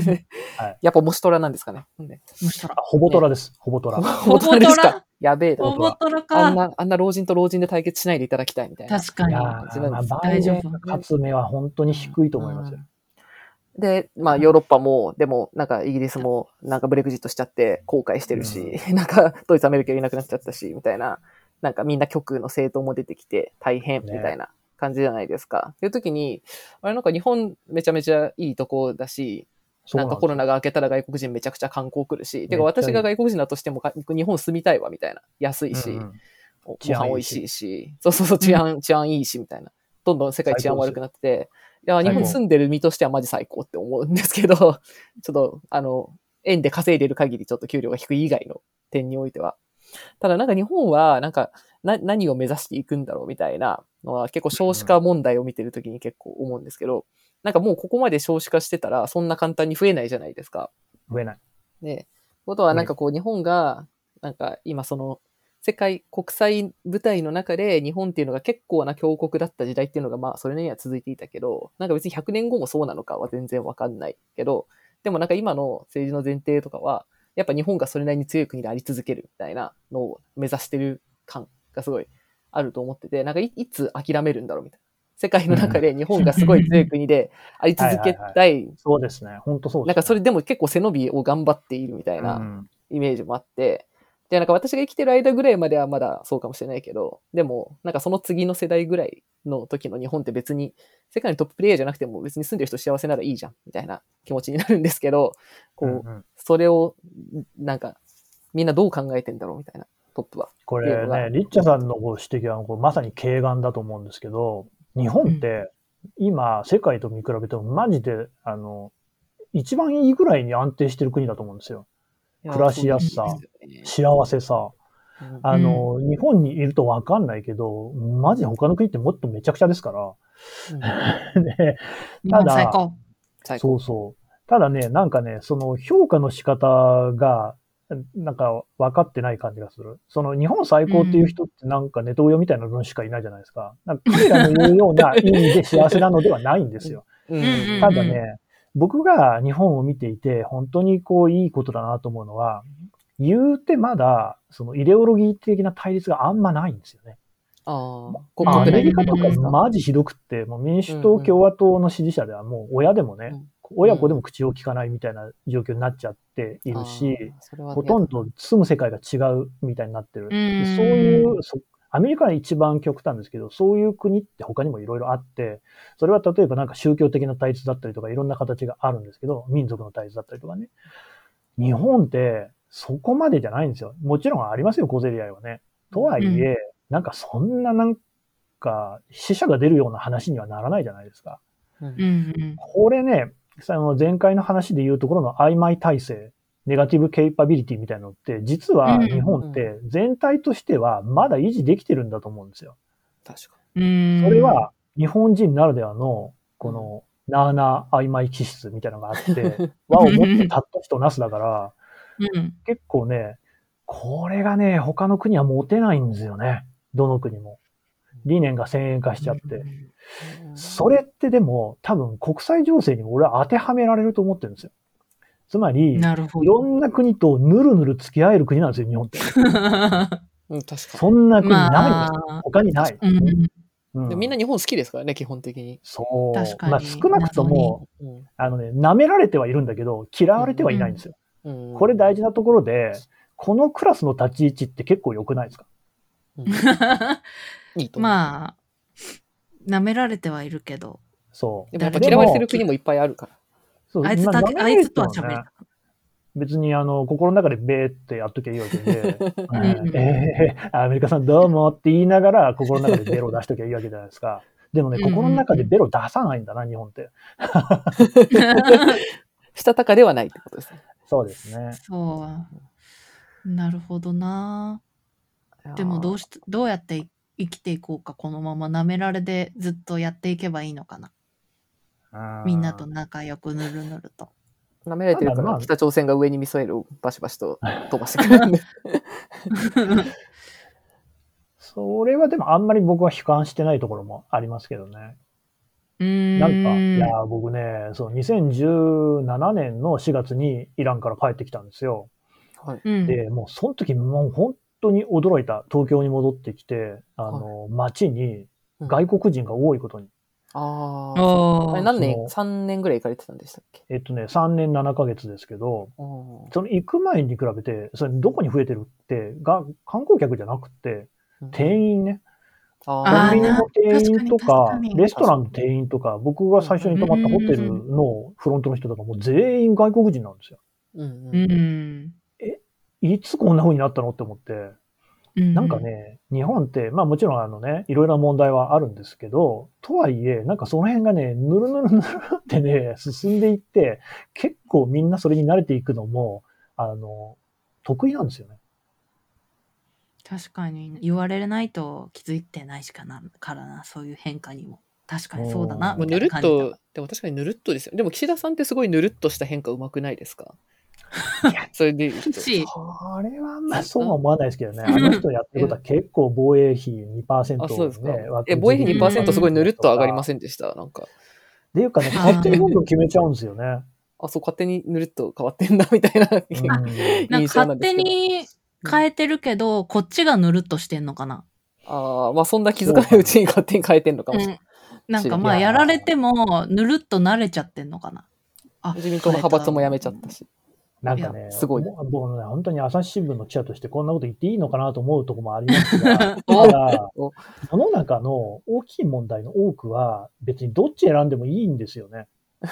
はい、やっぱモシトラなんですかね。 モシトラ。 ホボトラです。ホボトラ。 ホボトラですか。やべえ。 ホボトラか。 あんなあんな老人と老人で対決しないでいただきたいみたいな。 確かに。 まあ、バイデン勝つ目は本当に低いと思いますよ。 で、まあヨーロッパも、でもなんかイギリスもなんかブレグジットしちゃって後悔してるし、うん、なんかドイツアメリカいなくなっちゃったし、みたいな、なんかみんな極右の政党も出てきて大変みたいな感じじゃないですか。っていう時に、あれなんか日本めちゃめちゃいいとこだし、なんかコロナが明けたら外国人めちゃくちゃ観光来るし、てか私が外国人だとしても日本住みたいわみたいな。安いし、うん、ご飯美味しいし、そうそうそう、治安、治安いいしみたいな。どんどん世界治安悪くなってて、いや、日本住んでる身としてはマジ最高って思うんですけど、ちょっと、あの、円で稼いでる限りちょっと給料が低い以外の点においては。ただなんか日本は、なんか、な、何を目指していくんだろうみたいなのは結構少子化問題を見てるときに結構思うんですけど、なんかもうここまで少子化してたらそんな簡単に増えないじゃないですか。 増えない。 で、 ことは、なんかこう、日本が、なんか今その、世界、国際舞台の中で日本っていうのが結構な強国だった時代っていうのが、まあ、それには続いていたけど、なんか別にひゃくねんごもそうなのかは全然わかんないけど、でもなんか今の政治の前提とかは、やっぱ日本がそれなりに強い国であり続けるみたいなのを目指してる感がすごいあると思ってて、なんか い, いつ諦めるんだろうみたいな。世界の中で日本がすごい強い国であり続けたい。はいはいはい、 そうですね。本当そうですね。 なんかそれでも結構背伸びを頑張っているみたいなイメージもあって、で、なんか私が生きてる間ぐらいまではまだそうかもしれないけど、でも、なんかその次の世代ぐらいの時の日本って別に、世界のトッププレイヤーじゃなくても別に住んでる人幸せならいいじゃん、みたいな気持ちになるんですけど、こう、うんうん、それを、なんか、みんなどう考えてんだろうみたいな、トップは。 これね、リッチャさんのご指摘はこうまさに軽眼だと思うんですけど、日本って今、世界と見比べてもマジで、あの、一番いいぐらいに安定してる国だと思うんですよ。暮らしやすさ、ね、幸せさ。あの、うん、日本にいるとわかんないけど、マジで他の国ってもっとめちゃくちゃですから。うんね、ただ、 最高。 そうそう。ただね、なんかね、その評価の仕方が、なんか分かってない感じがする。その日本最高っていう人ってなんかネトウヨみたいなのしかいないじゃないですか。なんか彼らの言うような意味で幸せなのではないんですよ。 うん、 ただね、僕が日本を見ていて本当にこういいことだなと思うのは、言うてまだそのイデオロギー的な対立があんまないんですよね。 ああ、アメリカとかマジひどくって、もう民主党、共和党の支持者ではもう親でもね、うん親子でも口を聞かないみたいな状況になっちゃっているし、うんほとんど住む世界が違うみたいになってる。でそういうそ、アメリカは一番極端ですけど、そういう国って他にもいろいろあって、それは例えばなんか宗教的な対立だったりとかいろんな形があるんですけど、民族の対立だったりとかね。日本ってそこまでじゃないんですよ。もちろんありますよ、小競り合いはね。とはいえ、うん、なんかそんななんか死者が出るような話にはならないじゃないですか。 うんうん、 これね、その前回の話で言うところの曖昧体制、ネガティブケイパビリティみたいなのって、実は日本って全体としてはまだ維持できてるんだと思うんですよ。 確かに。 それは日本人ならではの、この、なあなあ曖昧気質みたいなのがあって、和をもってたった人なすだから、 うん、 結構ね、これがね、他の国は持てないんですよね。どの国も。理念が先鋭化しちゃって。それってでも多分国際情勢にも俺は当てはめられると思ってるんですよ。つまり、いろんな国とぬるぬる付き合える国なんですよ、日本って。 うん、確かに。 そんな国ないんですよ。まあ、他にない。 うんうん、でみんな日本好きですからね、基本的に。 そう。確かにまあ少なくとも、うん、あのね、舐められてはいるんだけど、嫌われてはいないんですよ。うんうん、これ大事なところで、このクラスの立ち位置って結構良くないですか？ うんいいとまあ、舐められてはいるけど。 そう。 でもやっぱ嫌われてる国もいっぱいあるから。 そう、 あいつだけ、あいつとは喋る。 別にあの、心の中でベーってやっときゃいいわけで、うんえー、アメリカさんどうもって言いながら心の中でベロ出しときゃいいわけじゃないですか。でもね、心の中でベロ出さないんだな、日本って。 したたかではないってことですね。 そうですね。 そう。なるほどな。でもどうし、どうやって生きていこうか、このまま舐められでずっとやっていけばいいのかな。みんなと仲良くぬるぬると。 舐められてるから、まあ、北朝鮮が上にミサイルをバシバシと飛ばしてくれるんで。 それはでもあんまり僕は悲観してないところもありますけどね。 うんなんか、いや、僕ね、そう、にせんじゅうななねんのしがつにイランから帰ってきたんですよ。 はい。 で、もうその時もう本当に驚いた。東京に戻ってきて、あの、はい、街に外国人が多いことに。 うん、ああ。あれ何年 ?さん 年ぐらい行かれてたんでしたっけ？ えっとね、さんねんななかげつですけど、その行く前に比べて、それどこに増えてるって、が観光客じゃなくて、店員ね。コンビニの店員とか、レストランの店員とか、僕が最初に泊まったホテルのフロントの人とかもう全員外国人なんですよ。 うんうん、 え、いつこんな風になったのって思って。なんかね、日本って、まあもちろんあのね、いろいろな問題はあるんですけど、とはいえ、なんかその辺がね、ぬるぬるぬるってね、進んでいって、結構みんなそれに慣れていくのも、あの、得意なんですよね。 確かに、言われないと気づいてないしかな、からな、そういう変化にも。確かにそうだな、みたいな感じだ。 ぬるっと、でも確かにぬるっとですよ。でも岸田さんってすごいぬるっとした変化うまくないですか？ それで言うと。 し、 あれはあんまそうは思わないですけどね。あの人やってることは結構防衛費 にパーセントあ、そうですか。 ね。 え、防衛費 にパーセント すごいぬるっと上がりまん。 せんでした？なんか。 っていうかね、勝手にどんどん決めちゃうんですよね。 あ、そう、勝手にぬるっと変わってんだ、みたいな印象なんですけど。 勝手に変えてるけど、こっちがぬるっとしてんのかな。 ああ、まあそんな気づかないうちに勝手に変えてんのかもしれない。 うん、なんかまあやられてもぬるっと慣れちゃってんのかな。 あ、自民党の派閥も辞めちゃったし。 なんかね、 すごい。 僕ね、本当に朝日新聞の記者としてこんなこと言っていいのかなと思うところもありますが、ただ、世の中の大きい問題の多くは別にどっち選んでもいいんですよね。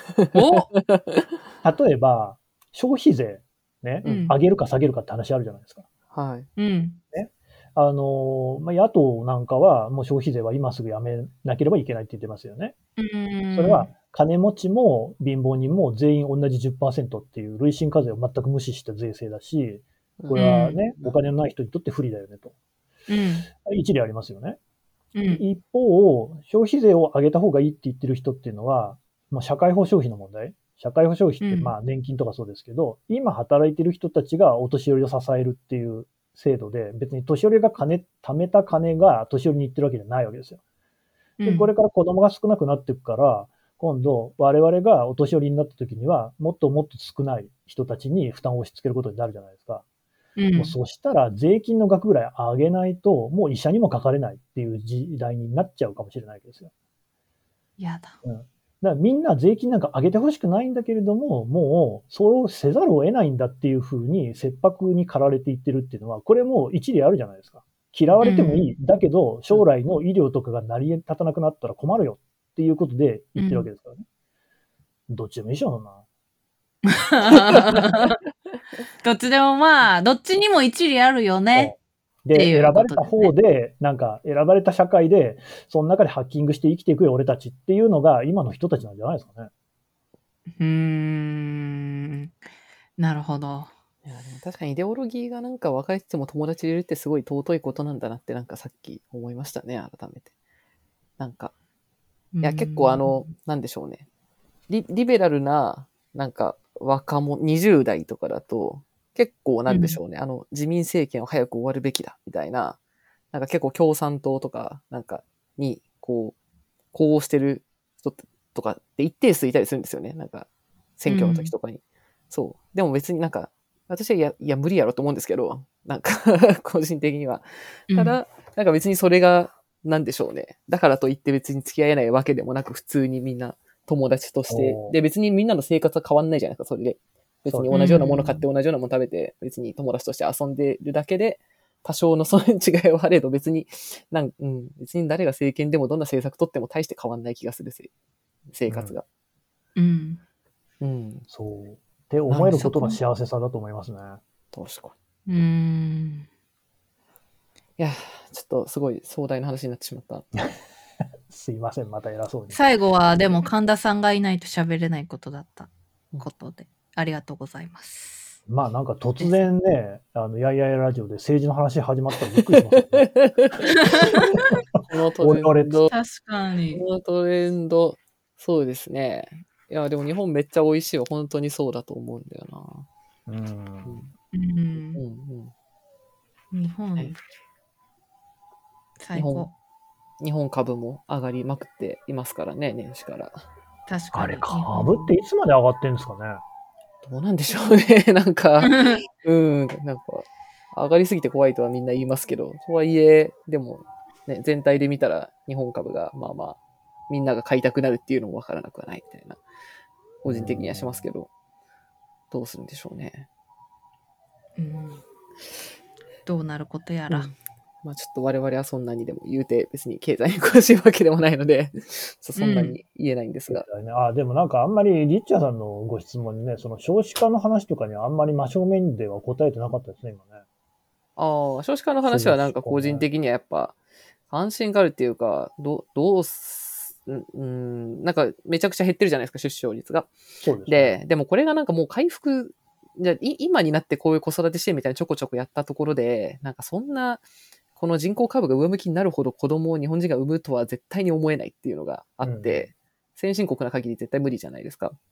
例えば、消費税、ね、うん、上げるか下げるかって話あるじゃないですか。 はい。 うん。 ね。あの、まあ、野党なんかはもう消費税は今すぐやめなければいけないって言ってますよね。 うん。 それは金持ちも貧乏人も全員同じ じゅっパーセント っていう累進課税を全く無視した税制だし、これはね、うん、お金のない人にとって不利だよねと。 うん、 一理ありますよね。 うん、 一方、消費税を上げた方がいいって言ってる人っていうのは、まあ、社会保障費の問題。社会保障費ってまあ年金とかそうですけど、うん、今働いてる人たちがお年寄りを支えるっていう制度で、別に年寄りが金、貯めた金が年寄りに行ってるわけじゃないわけですよ。で、これから子供が少なくなっていくから、今度我々がお年寄りになった時には、もっともっと少ない人たちに負担を押し付けることになるじゃないですか。うん、もうそしたら税金の額ぐらい上げないと、もう医者にもかかれないっていう時代になっちゃうかもしれないわけですよ。 やだ。 うん。だからみんな税金なんか上げてほしくないんだけれども、もうそうせざるを得ないんだっていうふうに切迫に駆られていってるっていうのは、これも一理あるじゃないですか。嫌われてもいい。うん、だけど、将来の医療とかが成り立たなくなったら困るよっていうことで言ってるわけですからね。うん、どっちでもいいでしょ、そんな。 どっちでもまあ、どっちにも一理あるよね。 で、選ばれた方で、なんか選ばれた社会で、その中でハッキングして生きていくよ、俺たちっていうのが今の人たちなんじゃないですかね。 うーん。なるほど。 いや、でも確かにイデオロギーがなんか分かれてても友達入れるってすごい尊いことなんだなってなんかさっき思いましたね、改めて。なんか、いや、結構あの、なんでしょうね。リ、リベラルな、なんか若者、にじゅう代とかだと、結構なんでしょうね、うん、あの、自民政権を早く終わるべきだ、みたいな、なんか結構共産党とか、なんか、に、こう、こうしてる人とかって一定数いたりするんですよね、なんか、選挙の時とかに。うん、そう。でも別になんか、私はいや、いや、無理やろと思うんですけど、なんか、個人的には。ただ、うん、なんか別にそれが、なんでしょうね。だからといって別に付き合えないわけでもなく、普通にみんな友達として、で、別にみんなの生活は変わんないじゃないですか、それで。別に同じようなもの買って同じようなもの食べて、別に友達として遊んでるだけで、多少のその違いはあれど、別に、なん、うん、別に誰が政権でもどんな政策取っても大して変わんない気がする、生活が。 うん。 うん。そう。って思えることの幸せさだと思いますね。 確かに。うーん。 いや、ちょっとすごい壮大な話になってしまった。 すいません、また偉そうに。 最後はでも神田さんがいないと喋れないことだったことで、ありがとうございます。 まあなんか突然ね、あの、やいやいラジオで政治の話始まったらびっくりしますね。 このトレンド。 確かに。 このトレンド、そうですね。いや、でも日本めっちゃ美味しいよ。本当にそうだと思うんだよな。 うん。 うん。 うんうん、日本、はい、最高。 日本。日本株も上がりまくっていますからね、年始から。 確かに。 あれ、株っていつまで上がってんですかね。 どうなんでしょうね。なんか、うん、なんか、上がりすぎて怖いとはみんな言いますけど、とはいえ、でも、ね、全体で見たら日本株が、まあまあ、みんなが買いたくなるっていうのもわからなくはないみたいな、個人的にはしますけど、どうするんでしょうね。 うん、どうなることやら。うん、 まあちょっと我々はそんなにでも言うて別に経済に詳しいわけでもないのでそんなに言えないんですが、 うん、あでもなんかあんまりリッチャーさんのご質問にね、その少子化の話とかにはあんまり真正面では答えてなかったですね、今ね。 ああ、少子化の話はなんか個人的にはやっぱ関心があるっていうか、どどうす、うん、なんかめちゃくちゃ減ってるじゃないですか、出生率が。 そうです、 ね。で、でもこれがなんかもう回復、じゃ今になってこういう子育て支援みたいなちょこちょこやったところで、なんかそんな、この人口株が上向きになるほど子供を日本人が産むとは絶対に思えないっていうのがあって、うん、先進国な限り絶対無理じゃないですか。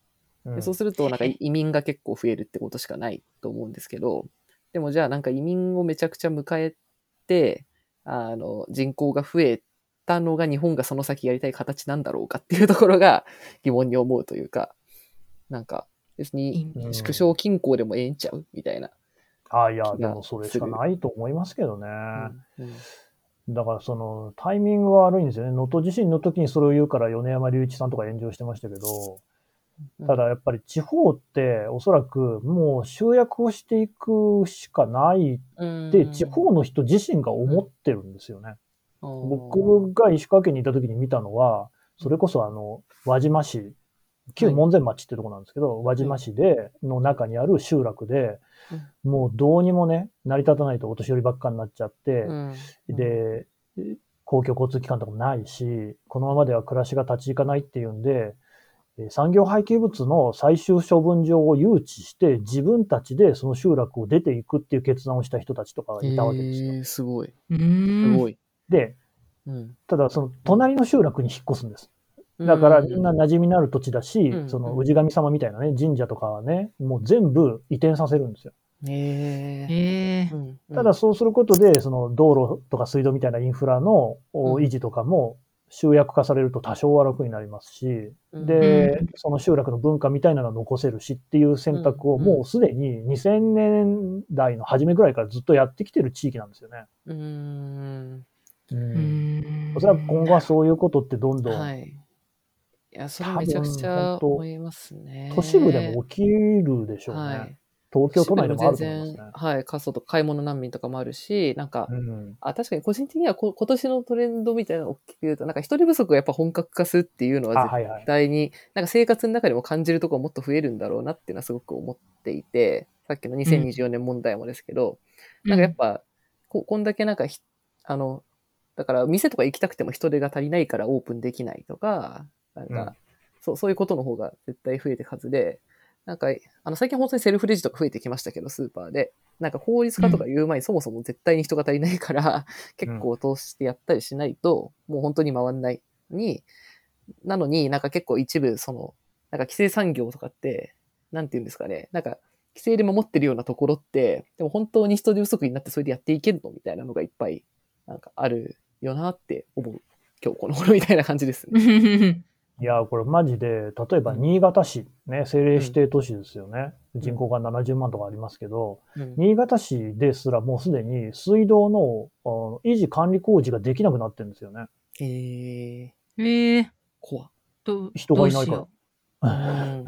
でそうするとなんか移民が結構増えるってことしかないと思うんですけど、でもじゃあなんか移民をめちゃくちゃ迎えて、あの人口が増えたのが日本がその先やりたい形なんだろうかっていうところが疑問に思うというか、なんか別に縮小均衡でもええんちゃうみたいな。 ああ、いや、でもそれしかないと思いますけどね。うんうん、だからそのタイミングが悪いんですよね。能登地震の時にそれを言うから米山隆一さんとか炎上してましたけど、ただやっぱり地方っておそらくもう集約をしていくしかないって地方の人自身が思ってるんですよね。僕が石川県にいた時に見たのは、それこそあの輪島市、旧門前町っていうところなんですけど、輪島市での中にある集落で、もうどうにもね成り立たないとお年寄りばっかになっちゃって、で公共交通機関とかもないし、このままでは暮らしが立ち行かないっていうんで、産業廃棄物の最終処分場を誘致して、自分たちでその集落を出ていくっていう決断をした人たちとかがいたわけですよ。 えー、すごい。 すごい。 で、うん、ただその隣の集落に引っ越すんです。だからみんな馴染みのある土地だし、うん、その氏神様みたいなね、神社とかはね、もう全部移転させるんですよ。 へーただそうすることで、その道路とか水道みたいなインフラの維持とかも、集約化されると多少は楽になりますし、で、うん、その集落の文化みたいなのが残せるしっていう選択をもうすでににせんねんだいの初めぐらいからずっとやってきてる地域なんですよね。 うーん。 うん。おそらく今後はそういうことってどんどん。 はい。いや、それめちゃくちゃ思いますね。 都市部でも起きるでしょうね。はい、東京都内でもあると思いますね。 はい、過疎とか買い物難民とかもあるし、なんか、うん、あ確かに個人的にはこ今年のトレンドみたいなのを大きく言うと、なんか人手不足がやっぱ本格化するっていうのは絶対に、はいはい、なんか生活の中でも感じるところもっと増えるんだろうなっていうのはすごく思っていて、さっきのにせんにじゅうよねん問題もですけど、うん、なんかやっぱ、こ, こんだけなんか、あの、だから店とか行きたくても人手が足りないからオープンできないとか、なんか、うん、そう、そういうことの方が絶対増えていくはずで、なんか、あの、最近本当にセルフレジとか増えてきましたけど、スーパーで。なんか効率化とか言う前に、うん、そもそも絶対に人が足りないから、結構投資してやったりしないと、もう本当に回んないに、なのになんか結構一部、その、なんか規制産業とかって、なんて言うんですかね、なんか、規制で守ってるようなところって、でも本当に人手不足になってそれでやっていけるのみたいなのがいっぱい、なんかあるよなって思う。今日この頃みたいな感じですね。 いや、これマジで、例えば新潟市、ね、政令指定都市ですよね。うん、人口がななじゅうまんとかありますけど、うん、新潟市ですらもうすでに水道の維持管理工事ができなくなってるんですよね。 へー。 へー。 怖人がいないから。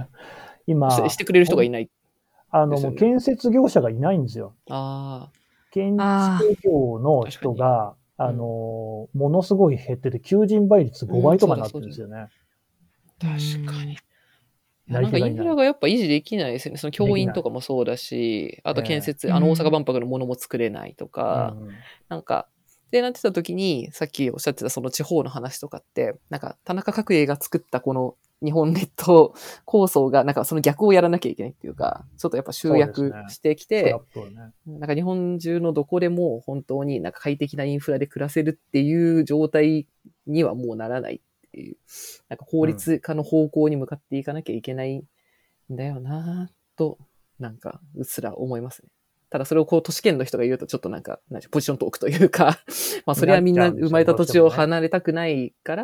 今し、してくれる人がいない。 あの、もう建設業者がいないんですよ。 あ建築業の人が、あの、ものすごい減ってて、求人倍率ごばいとかになってるんですよね。 確かに。なんかインフラがやっぱ維持できないですよね。その教員とかもそうだし、あと建設、えー、あの大阪万博のものも作れないとか、うん、なんか、で、なってた時に、さっきおっしゃってたその地方の話とかって、なんか田中角栄が作ったこの日本列島構想が、なんかその逆をやらなきゃいけないっていうか、ちょっとやっぱ集約してきて、ね、なんか日本中のどこでも本当になんか快適なインフラで暮らせるっていう状態にはもうならないっていう、なんか法律化の方向に向かっていかなきゃいけないんだよなぁと、なんかうっすら思いますね。ただそれをこう都市圏の人が言うとちょっとなんか、なんかポジショントークというか、まあそれはみんな生まれた土地を離れたくないから、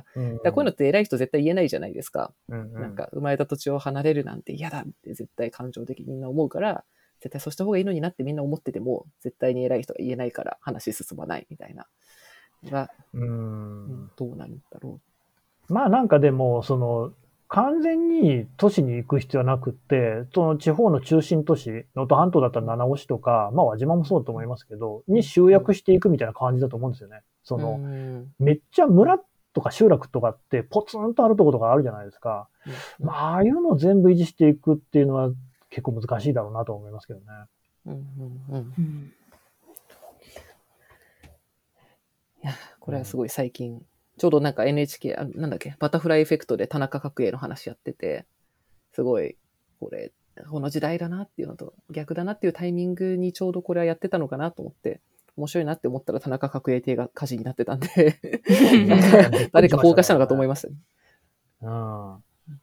うんうん、だからこういうのって偉い人絶対言えないじゃないですか。うんうん、なんか生まれた土地を離れるなんて嫌だって絶対感情的にみんな思うから、絶対そうした方がいいのになってみんな思ってても、絶対に偉い人が言えないから話進まないみたいな。が、うん、どうなるんだろう。まあなんかでも、その、完全に都市に行く必要はなくって、その地方の中心都市、能登半島だったら七尾市とか、まあ輪島もそうだと思いますけど、に集約していくみたいな感じだと思うんですよね。その、めっちゃ村とか集落とかってポツンとあるところとかあるじゃないですか。まあ、ああいうのを全部維持していくっていうのは結構難しいだろうなと思いますけどね。うんうんうん、 いや、これはすごい最近、ちょうどなんか エヌエイチケー、あ、なんだっけ、バタフライエフェクトで田中角栄の話やってて、すごい、これ、この時代だなっていうのと、逆だなっていうタイミングにちょうどこれはやってたのかなと思って、面白いなって思ったら田中角栄邸が火事になってたんで、誰か放火したのかと思います。 うん。い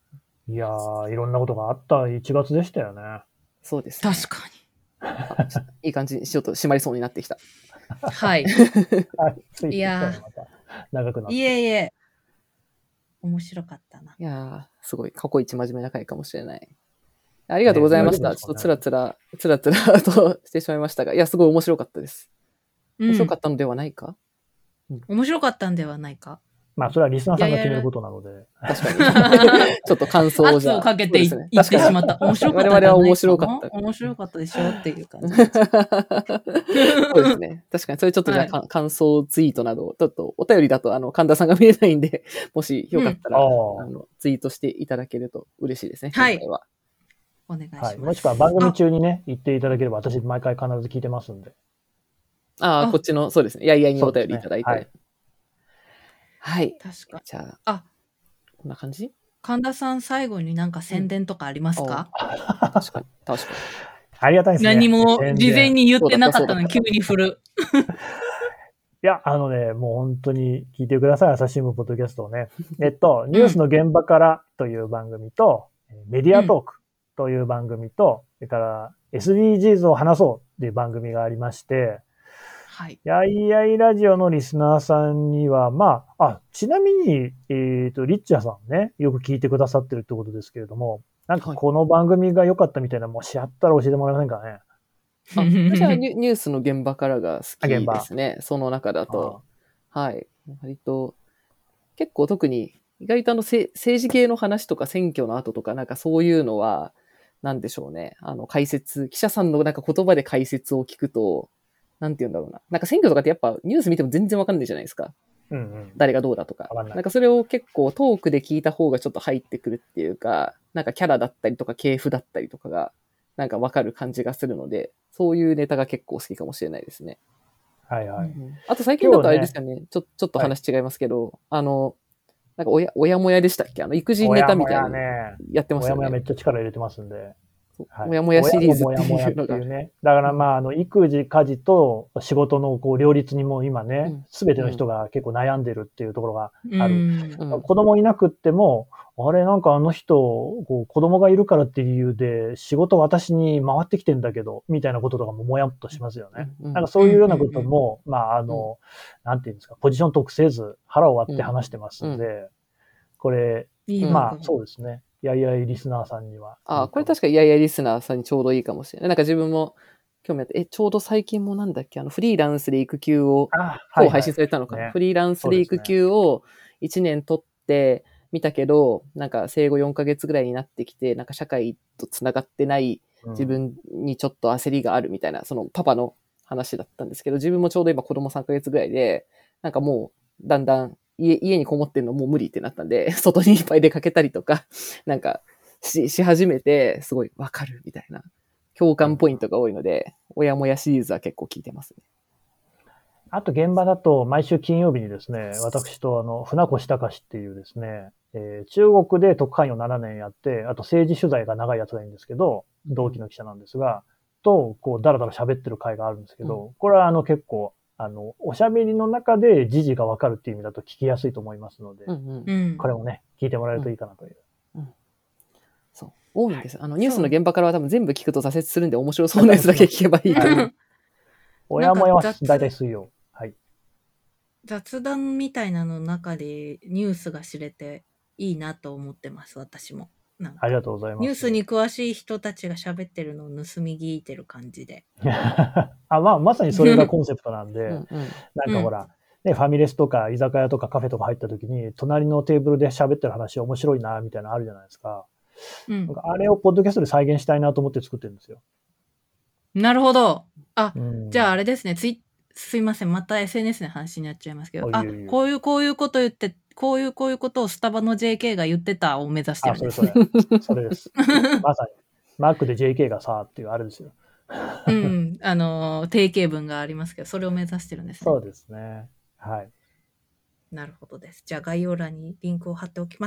いやー、いろんなことがあったいちがつでしたよね。 そうです、ね。 確かに。いい感じにちょっと締まりそうになってきた。 に。はい。 はい。ついてきたいやよ、また。長くなっー、 て。 いえいえ。面白かったな。 いやー、すごい過去一真面目な回かもしれない。ありがとうございました。 ね、 ちょっとつらつら、つらつらとしてしまいましたが、いや、すごい面白かったです。面白かったのではないか、 うん、面白かったんではないか。 まあ、それはリスナーさんが決めることなので。 確かに。ちょっと感想をじゃあ。 圧をかけてい、ね、言ってしまった。面白かった。 我々は面白かった。 面白かったでしょっていう感じ。 そうですね。確かに、それちょっとじゃあ、はい、感想ツイートなど、ちょっとお便りだと、あの、神田さんが見えないんで、もしよかったら、うん、あのツイートしていただけると嬉しいですね。 はい。 今回は。 お願いします。はい、 もしくは番組中にね、言っていただければ、私毎回必ず聞いてますんで。 ああ、こっちの、そうですね。やいやいにお便りいただいて。はい。 確か。 じゃあ、 こんな感じ？ 神田さん、最後になんか宣伝とかありますか？ うん、確かに、確かに。 ありがたいですね。 何も事前に言ってなかったのに急に振る。 いや、あのね、もう本当に聞いてください。朝日新聞ポッドキャストをね。えっと、ニュースの現場からという番組と、うん、メディアトークという番組と、それから エスディージーズ を話そうという番組がありまして、 はい。 やいやいラジオのリスナーさんには、まあ、あ、ちなみに、えっと、リッチャーさんね、よく聞いてくださってるってことですけれども、なんかこの番組が良かったみたいな、もしあったら教えてもらえませんかね。 あ、私はニュースの現場からが好きですね。その中だと。はい。割と、結構特に、意外とあの政治系の話とか選挙の後とか、なんかそういうのは、なんでしょうね。あの、解説、記者さんのなんか言葉で解説を聞くと、なんて言うんだろうな。なんか選挙とかってやっぱニュース見ても全然わかんないじゃないですか。 うんうん、 誰がどうだとか。な, なんかそれを結構トークで聞いた方がちょっと入ってくるっていうか、なんかキャラだったりとか系譜だったりとかが、なんかわかる感じがするので、そういうネタが結構好きかもしれないですね。 はいはい。うん、 あと最近だとあれですよね、ねちょ、ちょっと話違いますけど、はい、あの、なんか親、親もやでしたっけあの、育児ネタみたいなのやってますよね。 親もやめっちゃ力入れてますんで。 はい、親もやシリーズっていうのが。 いうね。だからまあ、あの、育児、家事と仕事のこう両立にも今ね、すべ、うん、ての人が結構悩んでるっていうところがある。うん、子供いなくっても、あれなんかあの人、こう子供がいるからっていう理由で仕事私に回ってきてんだけど、みたいなこととかももやっとしますよね。うん、なんかそういうようなことも、うん、まああの、うん、なんていうんですか、ポジション得せず腹を割って話してますんで、うん、これ、いいまあそうですね。やいやいリスナーさんには。 ああ、これ確かにやいやいリスナーさんにちょうどいいかもしれない。なんか自分も興味あって、え、ちょうど最近もなんだっけ、あの、フリーランスで育休を、今日配信されたのかな、はいはいね、フリーランスで育休をいちねん取ってみたけど、ね、なんか生後よんかげつぐらいになってきて、なんか社会と繋がってない自分にちょっと焦りがあるみたいな、うん、そのパパの話だったんですけど、自分もちょうど今子供さんかげつぐらいで、なんかもうだんだん家、家にこもってんのもう無理ってなったんで、外にいっぱい出かけたりとか、なんか、し、し始めて、すごいわかるみたいな、共感ポイントが多いので、うん、親もやシリーズは結構聞いてますね。 あと現場だと、毎週金曜日にですね、私とあの、船越隆っていうですね、えー、中国で特派員をななねんやって、あと政治取材が長いやつがいいんですけど、同期の記者なんですが、と、こう、だらだら喋ってる回があるんですけど、うん、これはあの、結構、あの、おしゃべりの中で時事がわかるっていう意味だと聞きやすいと思いますので、うんうん、これもね、聞いてもらえるといいかなという。 うんうん、そう。多いんです。あの、ニュースの現場からは多分全部聞くと挫折するんで面白そうなやつだけ聞けばいいという。 親もやは大体水曜。はい。 雑談みたいなの中でニュースが知れていいなと思ってます、私も。なんかありがとうございます。 ニュースに詳しい人たちが喋ってるのを盗み聞いてる感じで。 あ、まあ、まさにそれがコンセプトなんで、うんうん、なんかほら、ね、ファミレスとか居酒屋とかカフェとか入った時に、隣のテーブルで喋ってる話面白いな、みたいなのあるじゃないですか。うん、なんかあれをポッドキャストで再現したいなと思って作ってるんですよ。 なるほど。あ、うん、じゃああれですね、ツイすいません、また エスエヌエス の話になっちゃいますけど、あ、こういうこういうこと言って、こういうこういうことをスタバの ジェーケー が言ってたを目指してるんです。 あ、それそれ。それです。まさに。マックで ジェーケー がさ、っていうあれですよ。 うん、あの、定型文がありますけど、それを目指してるんですね。 そうですね。はい。 なるほどです。じゃあ概要欄にリンクを貼っておきます。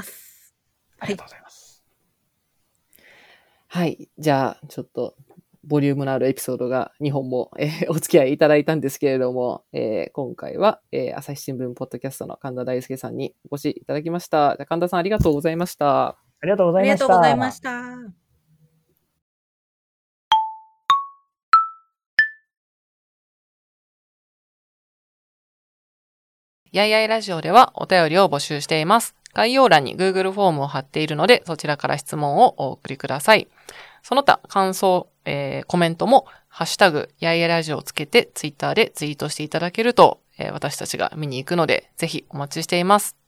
ありがとうございます。 はい。じゃあ、ちょっと、ボリュームのあるエピソードがにほんも、えー、お付き合いいただいたんですけれども、えー、今回は、えー、朝日新聞ポッドキャストの神田大輔さんにお越しいただきました。じゃあ神田さんありがとうございました。 ありがとうございました。 ありがとうございました。 やいやいラジオではお便りを募集しています。概要欄に Google フォームを貼っているので、そちらから質問をお送りください。その他、感想、えー、コメントも、ハッシュタグ、やいやいラジオをつけて、ツイッターでツイートしていただけると、えー、私たちが見に行くので、ぜひお待ちしています。